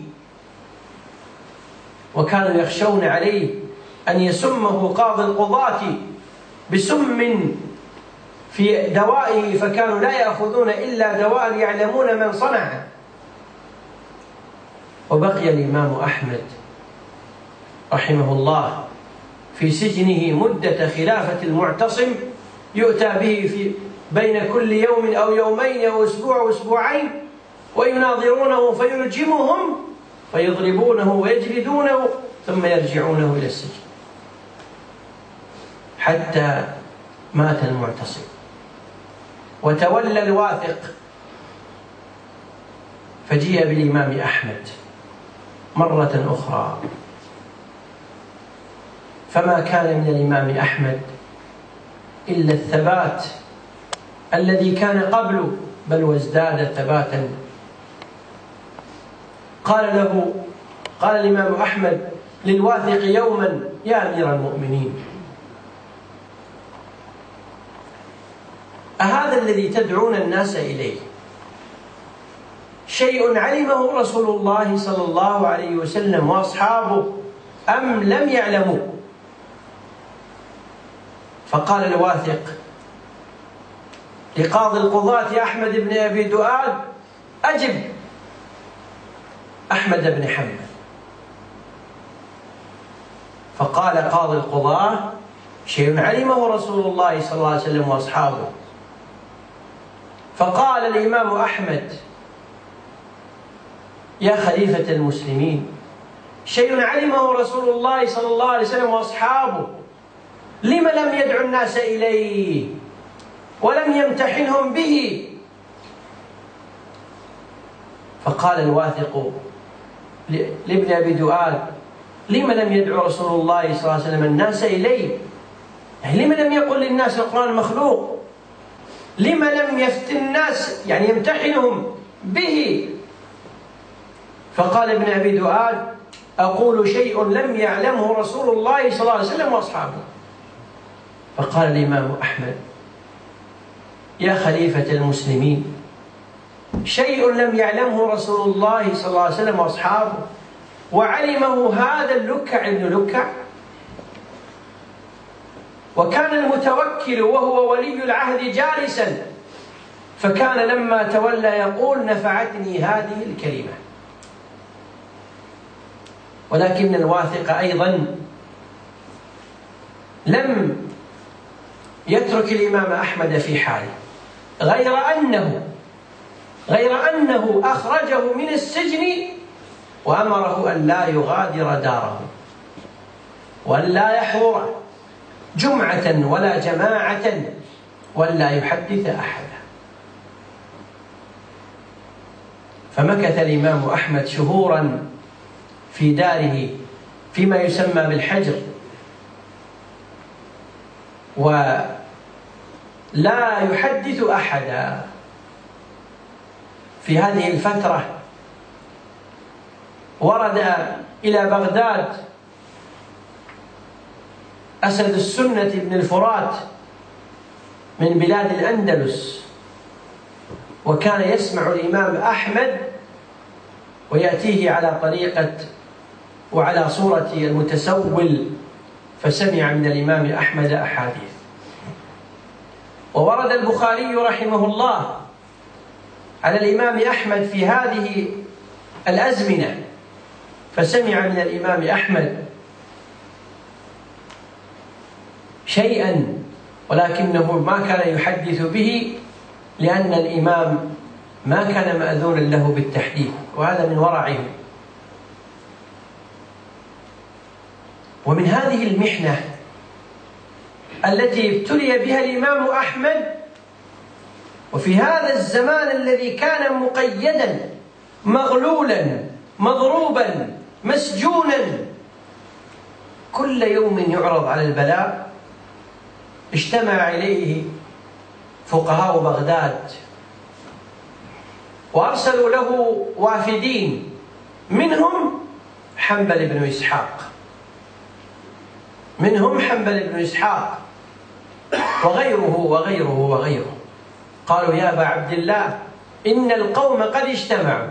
وكانوا يخشون عليه أن يسمه قاضي القضاة بسم في دوائه، فكانوا لا يأخذون إلا دواء يعلمون من صنعه. وبقي الإمام أحمد رحمه الله في سجنه مدة خلافة المعتصم، يؤتى به في بين كل يوم أو يومين أو أسبوع أو أسبوعين، ويناظرونه فيلجمهم فيضربونه ويجلدونه ثم يرجعونه إلى السجن حتى مات المعتصم. وتولى الواثق فجيء بالإمام أحمد مرة أخرى، فما كان من الإمام أحمد إلا الثبات الذي كان قبله، بل وازداد ثباتا. قال له قال الإمام أحمد للواثق يوما: يا أمير المؤمنين، أهذا الذي تدعون الناس إليه شيء علمه رسول الله صلى الله عليه وسلم وأصحابه أم لم يعلموا؟ فقال الواثق لقاضي القضاة أحمد بن أبي دؤاد: أجب أحمد بن حنبل. فقال قاضي القضاة: شيء علمه رسول الله صلى الله عليه وسلم وأصحابه. فقال الإمام أحمد: يا خليفة المسلمين، شيء علمه رسول الله صلى الله عليه وسلم وأصحابه، لم لم يدعو الناس إليه ولم يمتحنهم به؟ فقال الواثق لابن أبي دؤاد: لم لم يدعو رسول الله صلى الله عليه وسلم الناس إليه؟ يعني لم لم يقل للناس القرآن مخلوق؟ لم لم يفتن الناس يعني يمتحنهم به؟ فقال ابن أبي دؤاد: أقول شيء لم يعلمه رسول الله صلى الله عليه وسلم وأصحابه. فقال الإمام أحمد: يا خليفة المسلمين، شيء لم يعلمه رسول الله صلى الله عليه وسلم وأصحابه وعلمه هذا اللكع ابن لكع؟ وكان المتوكل وهو ولي العهد جالسا، فكان لما تولى يقول: نفعتني هذه الكلمة. ولكن الواثق أيضا لم يترك الإمام أحمد في حاله، غير أنه غير أنه أخرجه من السجن وأمره أن لا يغادر داره وأن لا يحضر جمعة ولا جماعة وأن لا يحدث أحدا. فمكث الإمام أحمد شهورا في داره فيما يسمى بالحجر، ولا يحدث أحدا. في هذه الفترة ورد إلى بغداد أسد السنة بن الفرات من بلاد الأندلس، وكان يسمع الإمام أحمد ويأتيه على طريقة وعلى صورة المتسول، فسمع من الإمام أحمد أحاديث. وورد البخاري رحمه الله على الإمام أحمد في هذه الأزمنة، فسمع من الإمام أحمد شيئا ولكنه ما كان يحدث به، لأن الإمام ما كان مأذونا له بالتحديث، وهذا من ورعه. ومن هذه المحنة التي ابتلي بها الإمام أحمد، وفي هذا الزمان الذي كان مقيدا مغلولا مضروبا مسجونا، كل يوم يعرض على البلاء، اجتمع إليه فقهاء بغداد وأرسلوا له وافدين، منهم حنبل بن إسحاق منهم حنبل بن إسحاق وغيره وغيره وغيره. قالوا: يا أبا عبد الله، إن القوم قد اجتمعوا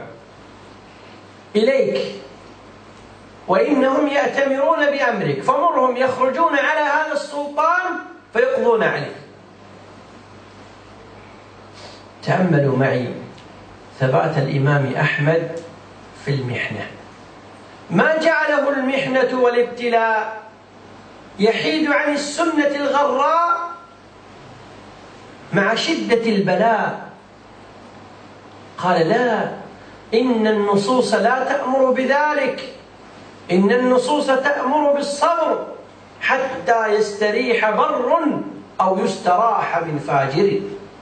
إليك وإنهم يأتمرون بأمرك، فمرهم يخرجون على هذا السلطان فيقضون عليه. تأملوا معي ثبات الإمام أحمد في المحنة، ما جعله المحنة والابتلاء يحيد عن السنة الغراء مع شدة البلاء. قال: لا، إن النصوص لا تأمر بذلك، إن النصوص تأمر بالصبر حتى يستريح بر أو يستراح من فاجر.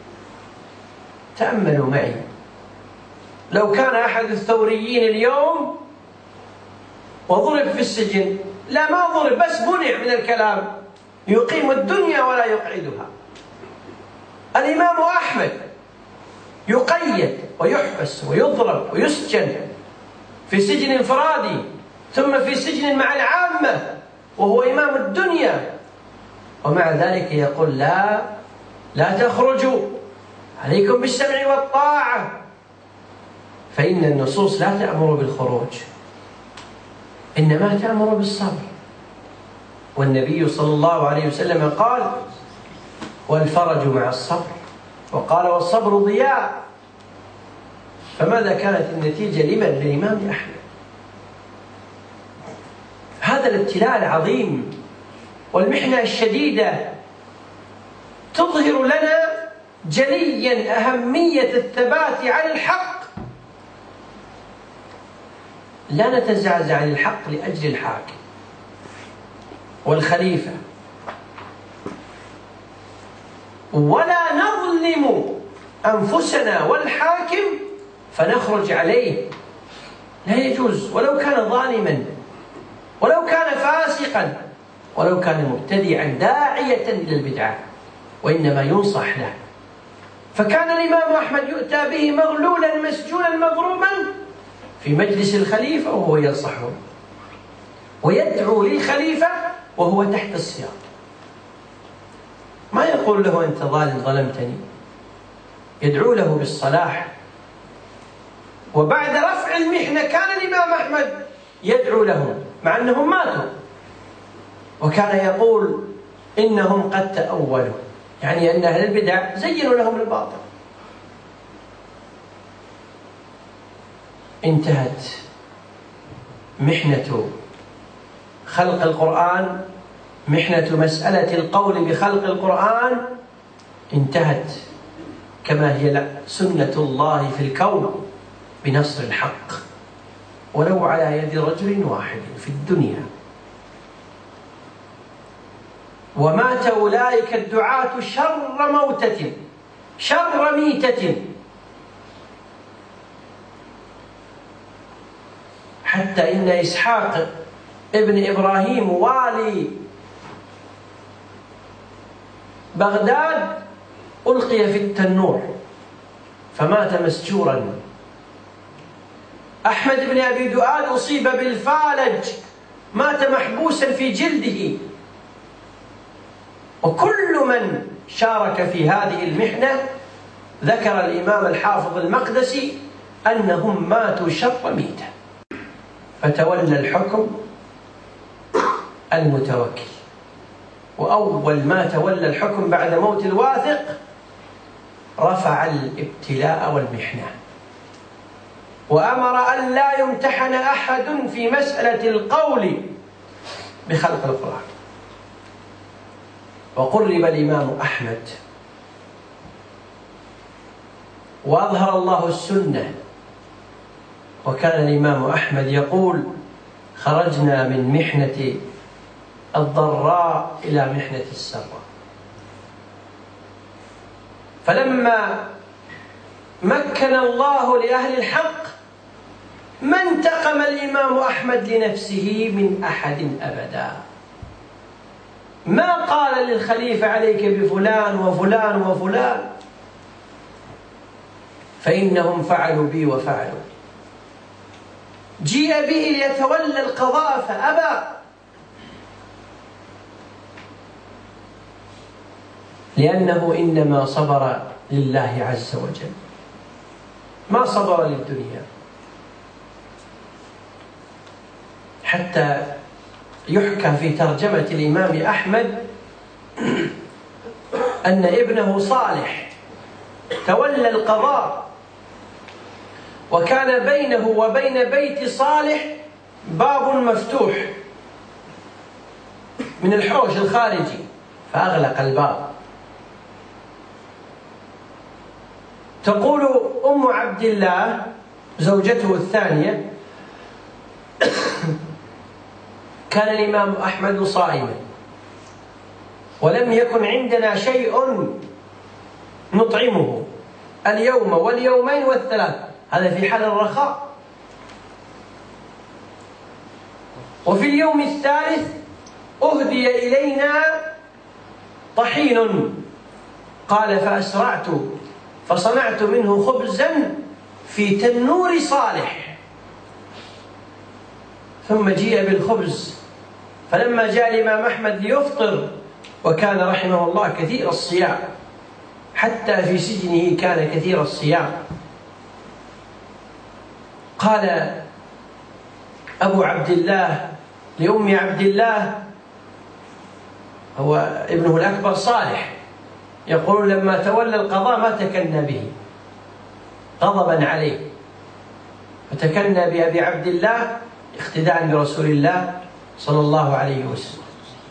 تأملوا معي، لو كان أحد الثوريين اليوم وضرب في السجن، لا ما ضرب بس منع من الكلام، يقيم الدنيا ولا يقعدها. الإمام أحمد يقيد ويحبس ويضرب ويسجن في سجن انفرادي ثم في سجن مع العامة وهو إمام الدنيا، ومع ذلك يقول: لا لا تخرجوا، عليكم بالسمع والطاعة، فإن النصوص لا تأمر بالخروج، إنما تأمر بالصبر. والنبي صلى الله عليه وسلم قال: والفرج مع الصبر، وقال: والصبر ضياء. فماذا كانت النتيجة لمن؟ للإمام أحمد. هذا الابتلاء العظيم والمحنة الشديدة تظهر لنا جليا أهمية الثبات على الحق، لا نتزعزع عن الحق لأجل الحاكم والخليفة، ولا نظلم أنفسنا والحاكم فنخرج عليه، لا يجوز، ولو كان ظالما، ولو كان فاسقا، ولو كان مبتدعا داعية إلى البدعة، وإنما ينصح له. فكان الإمام أحمد يؤتى به مغلولا مسجونا مضروبا في مجلس الخليفة وهو ينصحه ويدعو للخليفة وهو تحت السياط، ما يقول له أنت ظالم ظلمتني، يدعو له بالصلاح. وبعد رفع المحنة كان الإمام أحمد يدعو لهم مع أنهم ماتوا، وكان يقول إنهم قد تأولوا، يعني أن أهل البدع زينوا لهم الباطل. انتهت محنة خلق القرآن، محنة مسألة القول بخلق القرآن انتهت كما هي سنة الله في الكون بنصر الحق، ولو على يد رجل واحد في الدنيا. ومات أولئك الدعاة شر موتة، شر ميتة، حتى إن إسحاق ابن إبراهيم والي بغداد ألقي في التنور فمات مسجورا. أحمد بن أبي دؤاد أصيب بالفالج مات محبوسا في جلده. وكل من شارك في هذه المحنة ذكر الإمام الحافظ المقدسي أنهم ماتوا شر ميتة. فتولى الحكم المتوكل، وأول ما تولى الحكم بعد موت الواثق رفع الابتلاء والمحنة، وأمر أن لا يمتحن أحد في مسألة القول بخلق القرآن. وقرب الإمام أحمد وأظهر الله السنة، وكان الإمام أحمد يقول: خرجنا من محنة الضراء إلى محنة السراء. فلما مكن الله لأهل الحق ما انتقم الإمام أحمد لنفسه من أحد أبدا، ما قال للخليفة عليك بفلان وفلان وفلان، فإنهم فعلوا بي وفعلوا. جيء به ليتولى القضاء فأبى، لأنه إنما صبر لله عز وجل، ما صبر للدنيا. حتى يحكى في ترجمة الإمام أحمد أن ابنه صالح تولى القضاء، وكان بينه وبين بيت صالح باب مفتوح من الحوش الخارجي، فأغلق الباب. تقول أم عبد الله زوجته الثانية: كان الإمام أحمد صائما ولم يكن عندنا شيء نطعمه اليوم واليومين والثلاث، هذا في حال الرخاء. وفي اليوم الثالث أهدي إلينا طحين، قال: فأسرعت فصنعت منه خبزا في تنور صالح، ثم جيء بالخبز. فلما جاء الإمام أحمد ليفطر، وكان رحمه الله كثير الصيام، حتى في سجنه كان كثير الصيام، قال أبو عبد الله لأم عبد الله، هو ابنه الأكبر صالح، يقول: لما تولى القضاء ما تكنى به غضبا عليه، فتكنى بأبي عبد الله اقتداء برسول الله صلى الله عليه وسلم.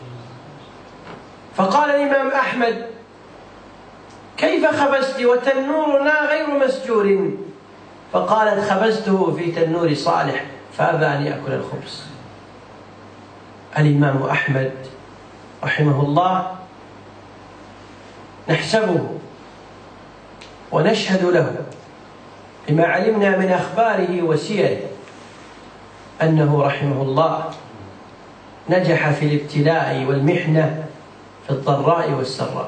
فقال الإمام أحمد: كيف خبزت وتنورنا غير مسجور؟ فقالت: خبزته في تنور صالح فأبى أن يأكل الخبز. الإمام أحمد رحمه الله نحسبه ونشهد له لما علمنا من أخباره وسيره أنه رحمه الله نجح في الابتلاء والمحنة في الضراء والسراء.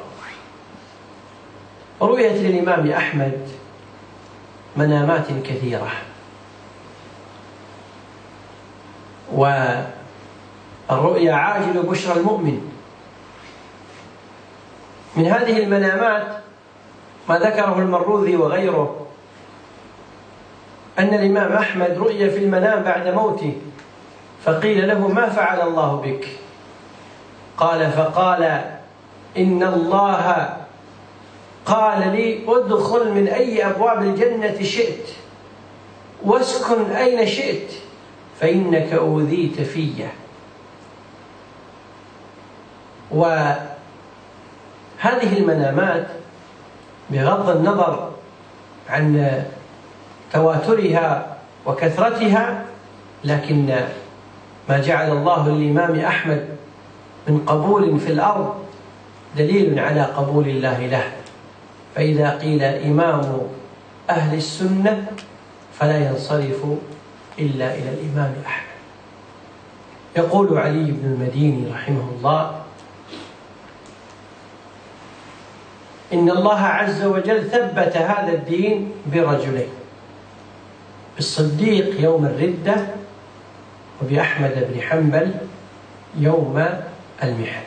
رؤيت للإمام أحمد منامات كثيرة، والرؤيا عاجل بشرى المؤمن. من هذه المنامات ما ذكره المروذي وغيره أن الإمام أحمد رؤي في المنام بعد موته، فقيل له: ما فعل الله بك؟ قال: فقال: إن الله قال لي ادخل من أي أبواب الجنة شئت واسكن أين شئت فإنك أوذيت فيه. وهذه المنامات بغض النظر عن تواترها وكثرتها، لكن ما جعل الله للإمام أحمد من قبول في الأرض دليل على قبول الله له. فإذا قيل إمام أهل السنة فلا ينصرف إلا إلى الإمام أحمد. يقول علي بن المديني رحمه الله: إن الله عز وجل ثبت هذا الدين برجلين، بالصديق يوم الردة وبأحمد بن حنبل يوم المحنة.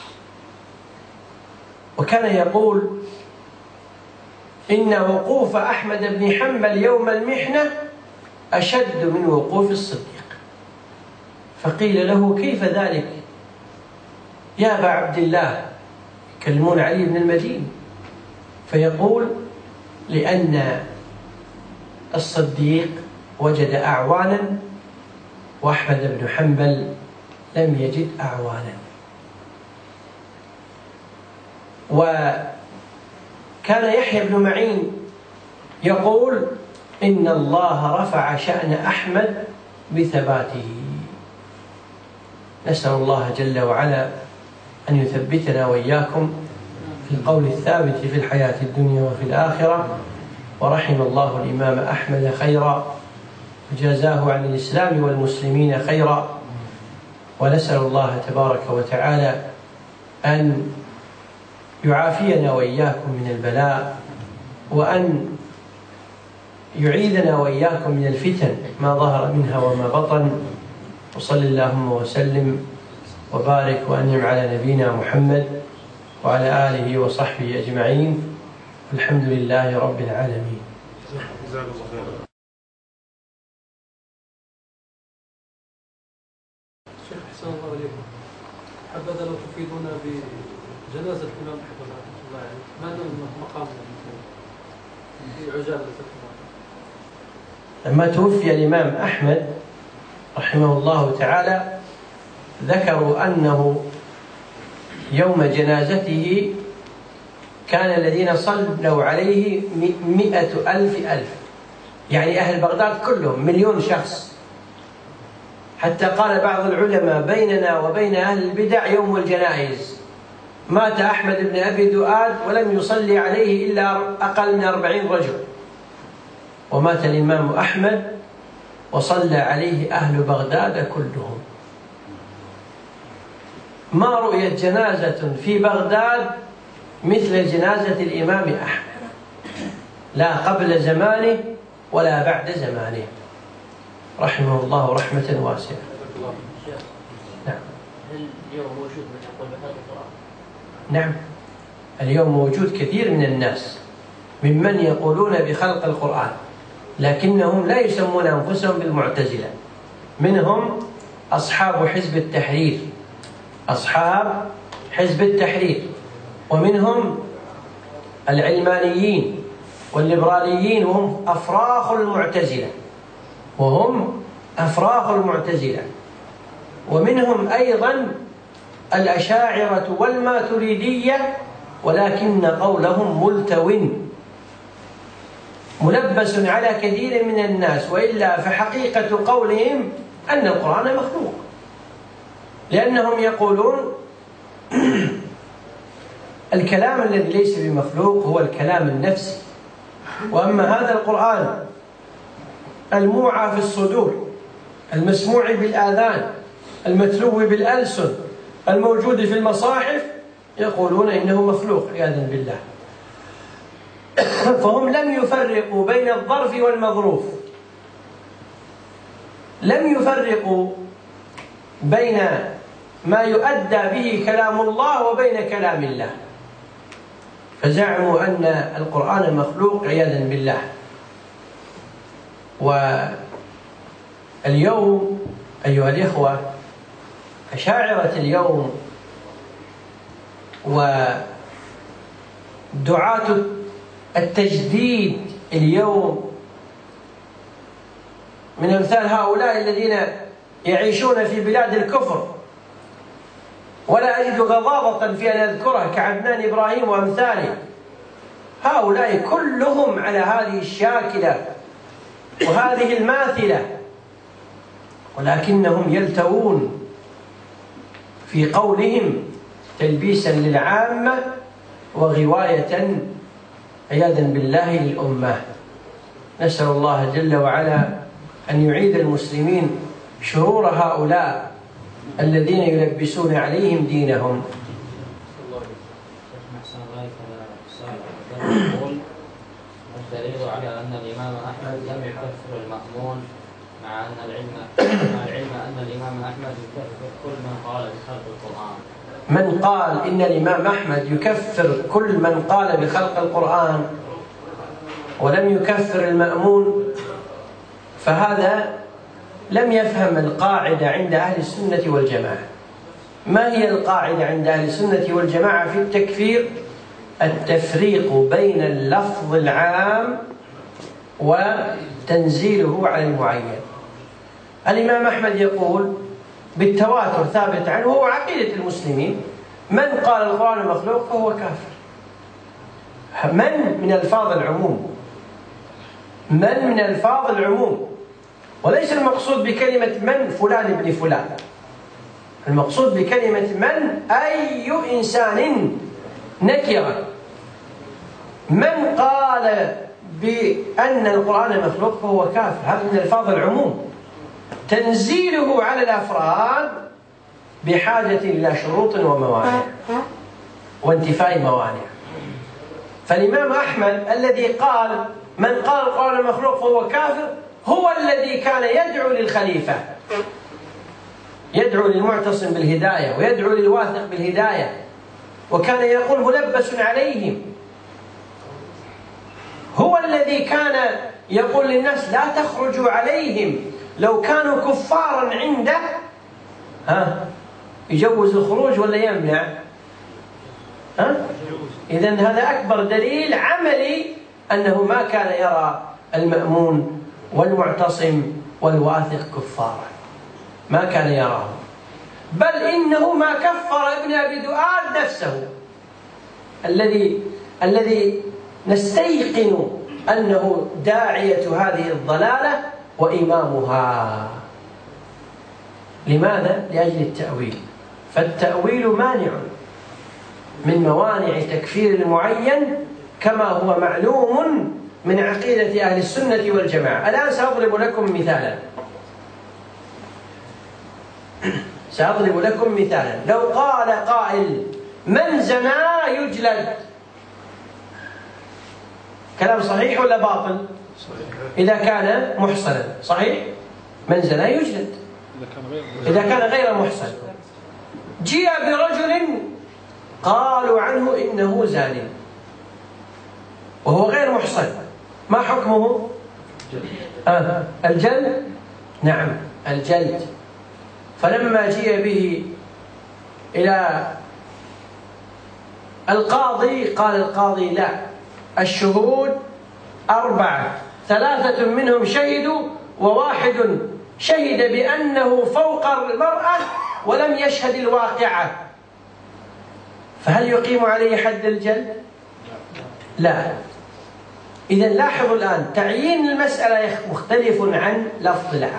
وكان يقول إن وقوف أحمد بن حنبل يوم المحنة أشد من وقوف الصديق. فقيل له: كيف ذلك يا أبا عبد الله؟ يكلمون علي بن المديني، فيقول: لأن الصديق وجد أعوانا وأحمد بن حنبل لم يجد أعوانا. وكان يحيى بن معين يقول: إن الله رفع شأن أحمد بثباته. نسأل الله جل وعلا أن يثبتنا وإياكم في القول الثابت في الحياة الدنيا وفي الآخرة. ورحم الله الإمام أحمد خيرا وجازاه عن الإسلام والمسلمين خيرا. ونسأل الله تبارك وتعالى أن يعافينا وإياكم من البلاء، وأن يعيذنا وإياكم من الفتن ما ظهر منها وما بطن. وصل اللهم وسلم وبارك وأنعم على نبينا محمد وعلى آله وصحبه أجمعين، والحمد لله رب العالمين. شيخ أحسن الله إليكم، حبذا لو تفيدونا بجنازة الإمام أحمد رحمه الله، يعني ماذا المقام في عجالة؟ لما توفي الإمام أحمد رحمه الله تعالى ذكروا أنه يوم جنازته كان الذين صلوا عليه مئة ألف ألف، يعني أهل بغداد كلهم مليون شخص. حتى قال بعض العلماء: بيننا وبين أهل البدع يوم الجنائز. مات أحمد بن أبي دؤاد ولم يصلي عليه إلا أقل من أربعين رجل، ومات الإمام أحمد وصلى عليه أهل بغداد كلهم. ما رؤيت جنازة في بغداد مثل جنازة الإمام أحمد، لا قبل زمانه ولا بعد زمانه، رحمه الله رحمة واسعة. نعم. هل اليوم موجود من يقول بهذا القرآن؟ نعم، اليوم موجود كثير من الناس ممن يقولون بخلق القرآن، لكنهم لا يسمون أنفسهم بالمعتزلة. منهم أصحاب حزب التحرير، أصحاب حزب التحرير، ومنهم العلمانيين والليبراليين، وهم أفراخ المعتزلة وهم أفراخ المعتزلة ومنهم أيضا الأشاعرة والماتريدية، ولكن قولهم ملتو ملبس على كثير من الناس، وإلا فحقيقة قولهم أن القرآن مخلوق، لأنهم يقولون الكلام الذي ليس بمخلوق هو الكلام النفسي، وأما هذا القرآن الموعى في الصدور، المسموع بالآذان، المتلو بالألسن، الموجود في المصاحف، يقولون إنه مخلوق عياذا بالله. فهم لم يفرقوا بين الظرف والمظروف، لم يفرقوا بين ما يؤدى به كلام الله وبين كلام الله، فزعموا أن القرآن مخلوق عياذا بالله. واليوم أيها الإخوة، أشاعرة اليوم ودعاة التجديد اليوم من أمثال هؤلاء الذين يعيشون في بلاد الكفر، ولا أجد غضاضة في أن أذكره كعدنان إبراهيم وأمثاله، هؤلاء كلهم على هذه الشاكلة وهذه الماثلة، ولكنهم يلتوون في قولهم تلبيسا للعامة وغواية عياذا بالله للأمة. نسأل الله جل وعلا أن يعيد المسلمين شرور هؤلاء الذين يلبسون عليهم دينهم. الدليل على أن الإمام أحمد لم يكفر المأمون، مع أن العلم مع العلم أن الإمام أحمد يكفر كل من قال بخلق القرآن. من قال إن الإمام أحمد يكفر كل من قال بخلق القرآن ولم يكفر المأمون، فهذا لم يفهم القاعدة عند أهل السنة والجماعة. ما هي القاعدة عند أهل السنة والجماعة في التكفير؟ التفريق بين اللفظ العام وتنزيله على المعين. الإمام أحمد يقول بالتواتر ثابت عنه وهو عقيدة المسلمين: من قال القرآن مخلوق فهو كافر. من من ألفاظ العموم، من من ألفاظ العموم، وليس المقصود بكلمة من فلان ابن فلان، المقصود بكلمة من أي إنسان نكرة. من قال بأن القرآن مخلوق فهو كافر، هذا من ألفاظ العموم. تنزيله على الأفراد بحاجة إلى شروط وموانع وانتفاء موانع. فالإمام أحمد الذي قال من قال القرآن مخلوق فهو كافر هو الذي كان يدعو للخليفة، يدعو للمعتصم بالهداية ويدعو للواثق بالهداية، وكان يقول ملبس عليهم. هو الذي كان يقول للناس لا تخرجوا عليهم، لو كانوا كفارا عنده ها يجوز الخروج ولا يمنع؟ ها؟ إذن هذا أكبر دليل عملي أنه ما كان يرى المأمون والمعتصم والواثق كفارا، ما كان يراهم، بل إنه ما كفر ابن أبي دؤاد نفسه الذي الذي نستيقن أنه داعية هذه الضلالة وإمامها. لماذا؟ لأجل التأويل، فالتأويل مانع من موانع تكفير المعين كما هو معلوم من عقيدة أهل السنة والجماعة. الآن سأضرب لكم مثالا سأضرب لكم مثالا لو قال قائل من زنى يجلد، كلام صحيح ولا باطل؟ إذا كان محصنا صحيح، من زنى يجلد. إذا كان غير محصن، جيء برجل قالوا عنه إنه زاني وهو غير محصن، ما حكمه؟ آه. الجلد؟ نعم الجلد. فلما جيء به إلى القاضي قال القاضي لا، الشهود أربعة، ثلاثة منهم شهدوا وواحد شهد بأنه فوق المرأة ولم يشهد الواقعة، فهل يقيم عليه حد الجلد؟ لا. إذن لاحظوا الآن تعيين المسألة مختلف عن لفظ العام،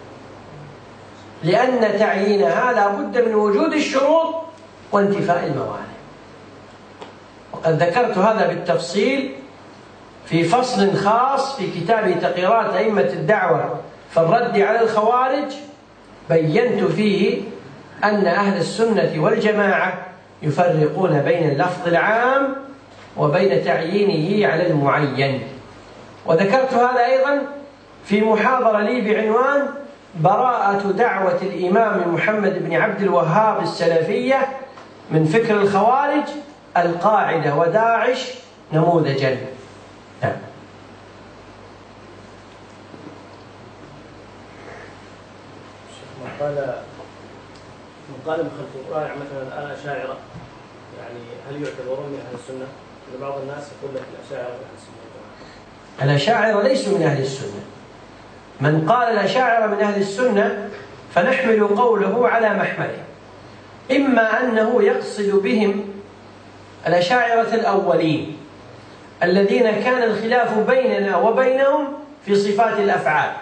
لأن تعيينها لا بد من وجود الشروط وانتفاء الموانع. وقد ذكرت هذا بالتفصيل في فصل خاص في كتابه تقريرات أئمة الدعوة في الرد على الخوارج بينت فيه أن أهل السنة والجماعة يفرقون بين اللفظ العام وبين تعيينه على المعين. وذكرت هذا أيضا في محاضرة لي بعنوان براءة دعوة الإمام محمد بن عبد الوهاب السلفية من فكر الخوارج، القاعدة وداعش نموذجا. نعم. قال من قال بخلق القرآن مثلا الأشاعرة، يعني هل يعتبرون من أهل السنة؟ بعض الناس يقول لك الأشاعرة من أهل السنة. الأشاعرة ليسوا من أهل السنة. من قال الأشاعرة من أهل السنة فنحمل قوله على محمله، إما أنه يقصد بهم الأشاعرة الأولين الذين كان الخلاف بيننا وبينهم في صفات الأفعال،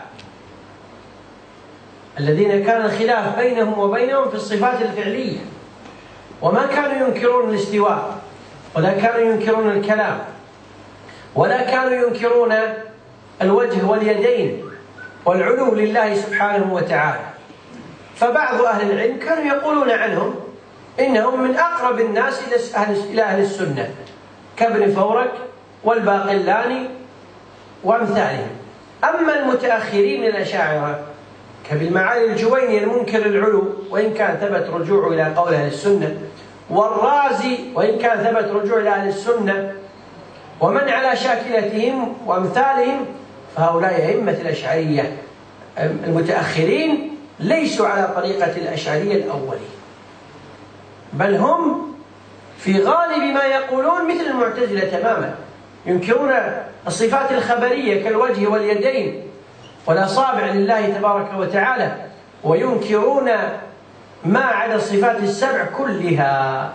الذين كان الخلاف بينهم وبينهم في الصفات الفعلية، وما كانوا ينكرون الاستواء ولا كانوا ينكرون الكلام ولا كانوا ينكرون الوجه واليدين والعلو لله سبحانه وتعالى. فبعض أهل العلم كانوا يقولون عنهم إنهم من أقرب الناس إلى أهل السنة كابن فورك والباقلاني وأمثالهم. أما المتأخرين من الأشاعرة كابن معالي الجويني المنكر العلو وإن كان ثبت رجوعه إلى قول أهل السنة، والرازي وإن كان ثبت رجوعه إلى أهل السنة، ومن على شاكلتهم وأمثالهم، فهؤلاء أئمة الأشعرية المتأخرين ليسوا على طريقة الأشعرية الأولين، بل هم في غالب ما يقولون مثل المعتزلة تماما، ينكرون الصفات الخبرية كالوجه واليدين والأصابع لله تبارك وتعالى، وينكرون ما عدا الصفات السبع كلها.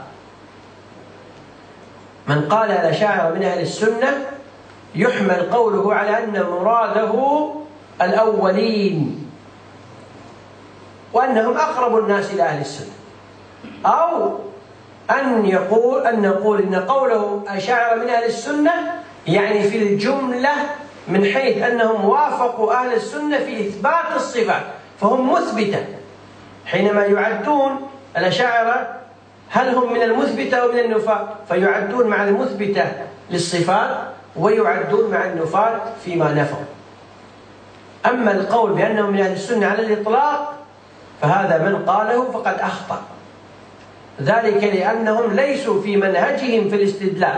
من قال الأشاعرة من أهل السنة يحمل قوله على أن مراده الأولين وأنهم أقرب الناس إلى أهل السنة، أو أن يقول أن نقول إن قوله أشاعرة من أهل السنة يعني في الجملة من حيث أنهم وافقوا أهل السنة في إثبات الصفات، فهم مثبتة. حينما يعدون الأشاعرة هل هم من المثبتة أو من النفاة؟ فيعدون مع المثبتة للصفات ويعدون مع النفاة فيما نفوا. أما القول بأنهم من أهل السنة على الإطلاق فهذا من قاله فقد أخطأ، ذلك لأنهم ليسوا في منهجهم في الاستدلال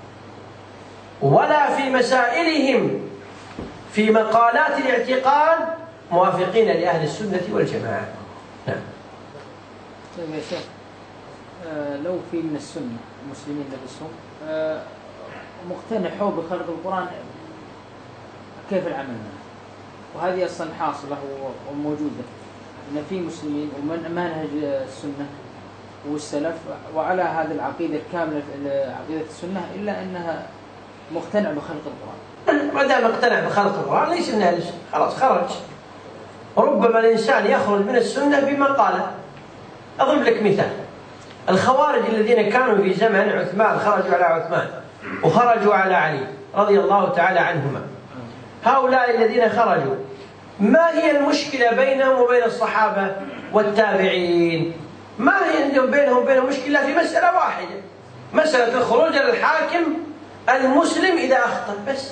ولا في مسائلهم في مقالات الاعتقاد موافقين لأهل السنة والجماعة. نعم. طيب يا شيخ، آه لو في من السنة المسلمين نفسهم آه مقتنعوا بخلق القرآن، كيف العمل معه؟ وهذه أصلا حاصلة وموجودة، أن في مسلمين ومن منهج السنة والسلف وعلى هذه العقيدة الكاملة عقيدة السنة، إلا أنها مقتنع بخلق القرآن. ما دام اقتنع بخلق القرآن ليس من أهل السنة، خلاص خرج. ربما الإنسان يخرج من السنة بما قاله. أضرب لك مثال: الخوارج الذين كانوا في زمن عثمان خرجوا على عثمان وخرجوا على علي رضي الله تعالى عنهما. هؤلاء الذين خرجوا ما هي المشكلة بينهم وبين الصحابة والتابعين؟ ما هي عندهم بينهم وبينهم مشكلة في مسألة واحدة، مسألة الخروج على الحاكم المسلم إذا أخطأ بس.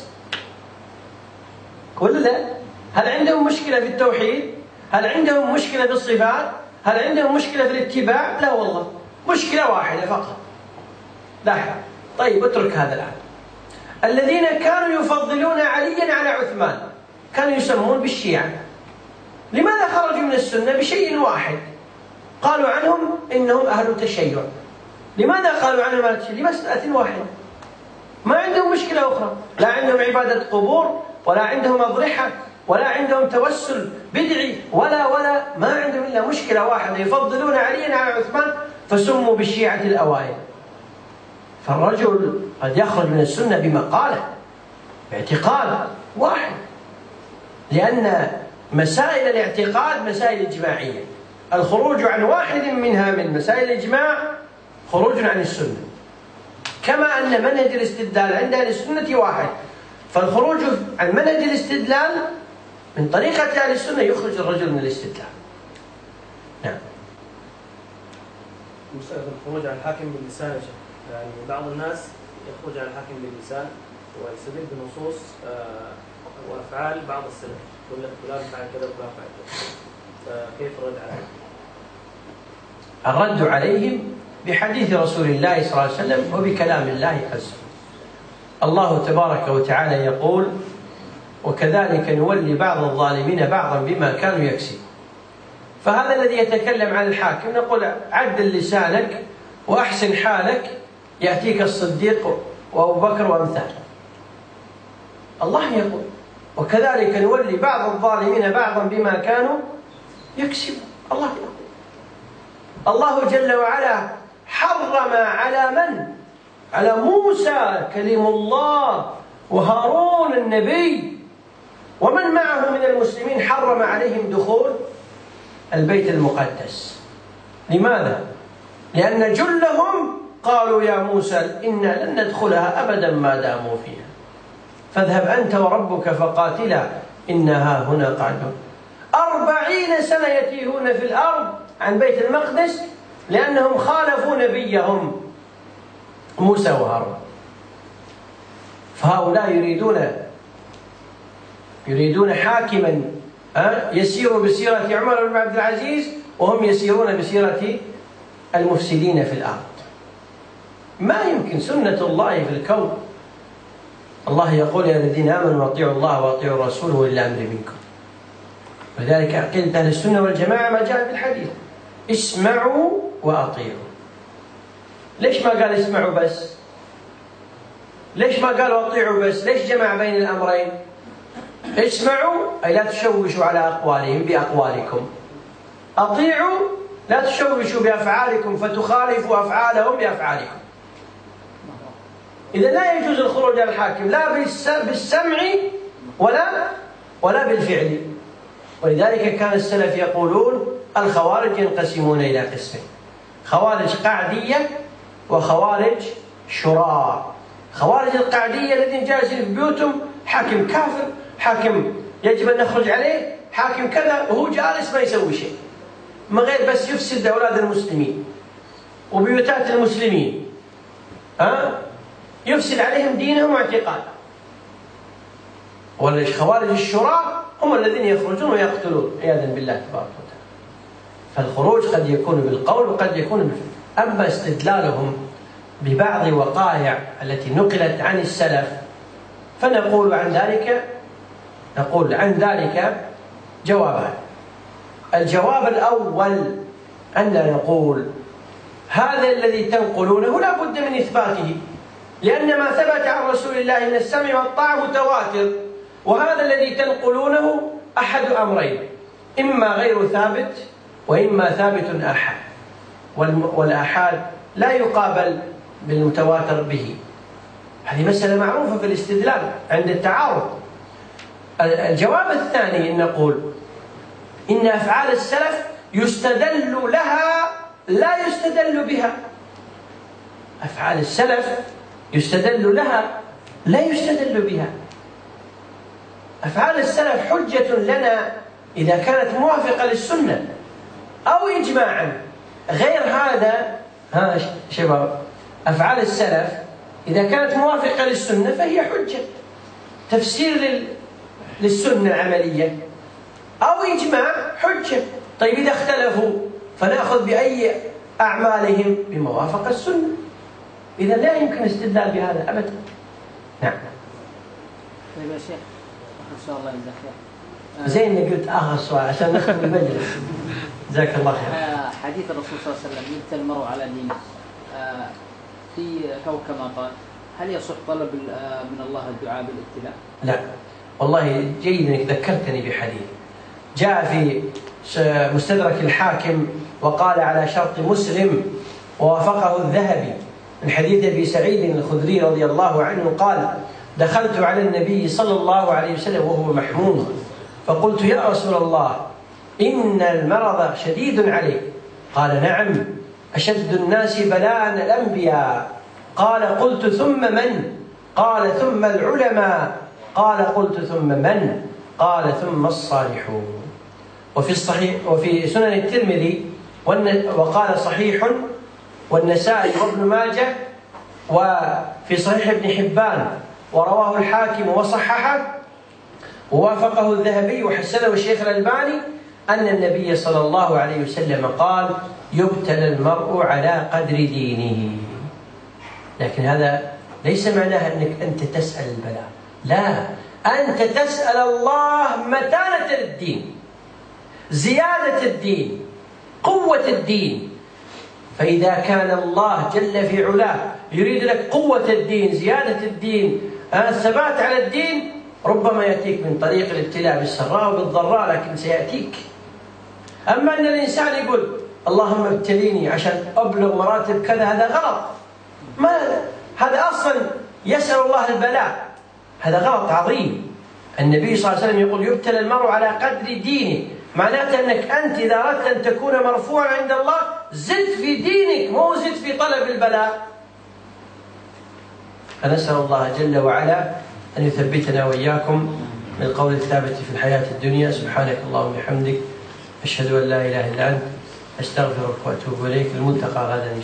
كل ده هل عندهم مشكلة في التوحيد؟ هل عندهم مشكلة في الصفات؟ هل عندهم مشكلة في الاتباع؟ لا والله، مشكلة واحدة فقط. لاحظ. طيب اترك هذا الآن. الذين كانوا يفضلون عليا على عثمان كانوا يسمون بالشيعة. لماذا خرجوا من السنة بشيء واحد؟ قالوا عنهم إنهم أهل تشيع. لماذا قالوا عنهم أهل تشيع؟ لمسألة واحدة، ما عندهم مشكلة أخرى، لا عندهم عبادة قبور ولا عندهم أضرحة ولا عندهم توسل بدعي ولا ولا ما عندهم إلا مشكلة واحدة، يفضلون عليا على عثمان فسموا بالشيعة الأوائل. فالرجل قد يخرج من السنة بمقالة باعتقاد واحد، لأن مسائل الاعتقاد مسائل إجماعية، الخروج عن واحد منها من مسائل الإجماع خروج عن السنة. كما أن منهج الاستدلال عند أهل السنة واحد، فالخروج عن منهج الاستدلال من طريقة أهل السنة يخرج الرجل من الاستدلال. نعم. مسألة الخروج عن الحاكم باللسان يا شيخ، يعني بعض الناس يخرج عن الحاكم باللسان ويستدل بنصوص وأفعال بعض السلف، يقول لك فلان فعل كذا وفلان فعل كذا، فكيف الرد عليهم؟ الرد عليهم بحديث رسول الله صلى الله عليه وسلم وبكلام الله عز وجل. الله تبارك وتعالى يقول: وكذلك نولي بعض الظالمين بعضا بما كانوا يكسبون. فهذا الذي يتكلم عن الحاكم نقول عدل لسانك وأحسن حالك يأتيك الصديق وأبو بكر وأمثاله. الله يقول: وكذلك نولي بعض الظالمين بعضا بما كانوا يكسبون. الله يقول. الله جل وعلا حرم على من؟ على موسى كلم الله وهارون النبي ومن معه من المسلمين، حرم عليهم دخول البيت المقدس. لماذا؟ لأن جلهم قالوا يا موسى إنا لن ندخلها أبدا ما داموا فيها، فاذهب أنت وربك فقاتلا إنها هنا قاعدون. أربعين سنة يتيهون في الأرض عن بيت المقدس لأنهم خالفوا نبيهم موسى وهارون. فهؤلاء يريدون يريدون حاكما يسير بسيرة عمر بن عبد العزيز وهم يسيرون بسيرة المفسدين في الأرض. ما يمكن، سنة الله في الكون. الله يقول: يا الذين آمنوا أطيعوا الله وأطيعوا الرسول وأولي الأمر منكم. ولذلك عقيدة أهل السنة والجماعة ما جاء في الحديث: اسمعوا وأطيعوا. ليش ما قال اسمعوا بس؟ ليش ما قال أطيعوا بس؟ ليش جمع بين الأمرين؟ اسمعوا أي لا تشوشوا على أقوالهم بأقوالكم، أطيعوا لا تشوشوا بأفعالكم فتخالفوا أفعالهم بأفعالكم. إذا لا يجوز الخروج عن الحاكم لا بالسمع ولا ولا بالفعل. ولذلك كان السلف يقولون: الخوارج ينقسمون إلى قسمين، خوارج قعدية وخوارج شرار. خوارج القعدية الذين جالسين في بيوتهم حاكم كافر، حاكم يجب أن نخرج عليه، حاكم كذا، وهو جالس ما يسوي شيء، ما غير بس يفسد أولاد المسلمين وبيوتات المسلمين، ها؟ يفسد عليهم دينهم واعتقادهم. والخوارج الشرار هم الذين يخرجون ويقتلون عياذا بالله تبارك وتعالى. فالخروج قد يكون بالقول وقد يكون بالفعل. أما استدلالهم ببعض وقائع التي نقلت عن السلف فنقول عن ذلك نقول عن ذلك جوابان. الجواب الأول أننا نقول هذا الذي تنقلونه لا بد من إثباته، لأن ما ثبت عن رسول الله من السمع والطاعة متواتر، وهذا الذي تنقلونه أحد أمرين: إما غير ثابت وإما ثابت آحاد، والآحاد لا يقابل بالمتواتر به. هذه مسألة معروفة في الاستدلال عند التعارض. الجواب الثاني أن نقول إن أفعال السلف يستدل لها لا يستدل بها. أفعال السلف يستدل لها لا يستدل بها. أفعال السلف حجة لنا إذا كانت موافقة للسنة أو إجماعا. غير هذا ها شباب، أفعال السلف إذا كانت موافقة للسنة فهي حجة، تفسير للسنة العملية، أو إجماع حجة. طيب إذا اختلفوا فنأخذ بأي أعمالهم؟ بموافقة السنة. إذا لا يمكن استدلال بهذا أبدا. نعم. طيب يا شيخ، إن شاء الله يجزاك خير. زي إني قلت آخر سؤال عشان نختم المجلس. جزاك الله خير. حديث الرسول صلى الله عليه وسلم: يبتلى المرء على دينه. في أو كما قال، هل يصح طلب من الله الدعاء بالابتلاء؟ لا والله، جيد انك ذكرتني بحديث جاء في مستدرك الحاكم وقال على شرط مسلم ووافقه الذهبي من حديث ابي سعيد الخدري رضي الله عنه قال: دخلت على النبي صلى الله عليه وسلم وهو محموم، فقلت: يا رسول الله، إن المرض شديد عليه. قال: نعم، أشد الناس بلاء الأنبياء. قال: قلت: ثم من؟ قال: ثم العلماء. قال قلت ثم من؟ قال ثم الصالحون. وفي الصحيح وفي سنن الترمذي وقال صحيح، والنسائي وابن ماجه، وفي صحيح ابن حبان، ورواه الحاكم وصححه ووافقه الذهبي وحسنه الشيخ الألباني أن النبي صلى الله عليه وسلم قال: يبتلى المرء على قدر دينه. لكن هذا ليس معناه أنك أنت تسأل البلاء، لا، أنت تسأل الله متانة الدين، زيادة الدين، قوة الدين. فإذا كان الله جل في علاه يريد لك قوة الدين، زيادة الدين، الثبات على الدين، ربما يأتيك من طريق الابتلاء بالسراء وبالضراء، لكن سيأتيك. أما أن الإنسان يقول اللهم ابتليني عشان أبلغ مراتب كذا، هذا غلط. ما هذا أصلا يسأل الله البلاء، هذا غلط عظيم. النبي صلى الله عليه وسلم يقول: يبتلى المرء على قدر دينه، معناته أنك أنت إذا أردت أن تكون مرفوعا عند الله زد في دينك، مو زد في طلب البلاء. فنسأل الله جل وعلا أن يثبتنا وإياكم بالقول الثابت في الحياة الدنيا. سبحانك اللهم وبحمدك، أشهد أن لا إله إلا أنت، أستغفرك وأتوب إليك. الملتقى غدا.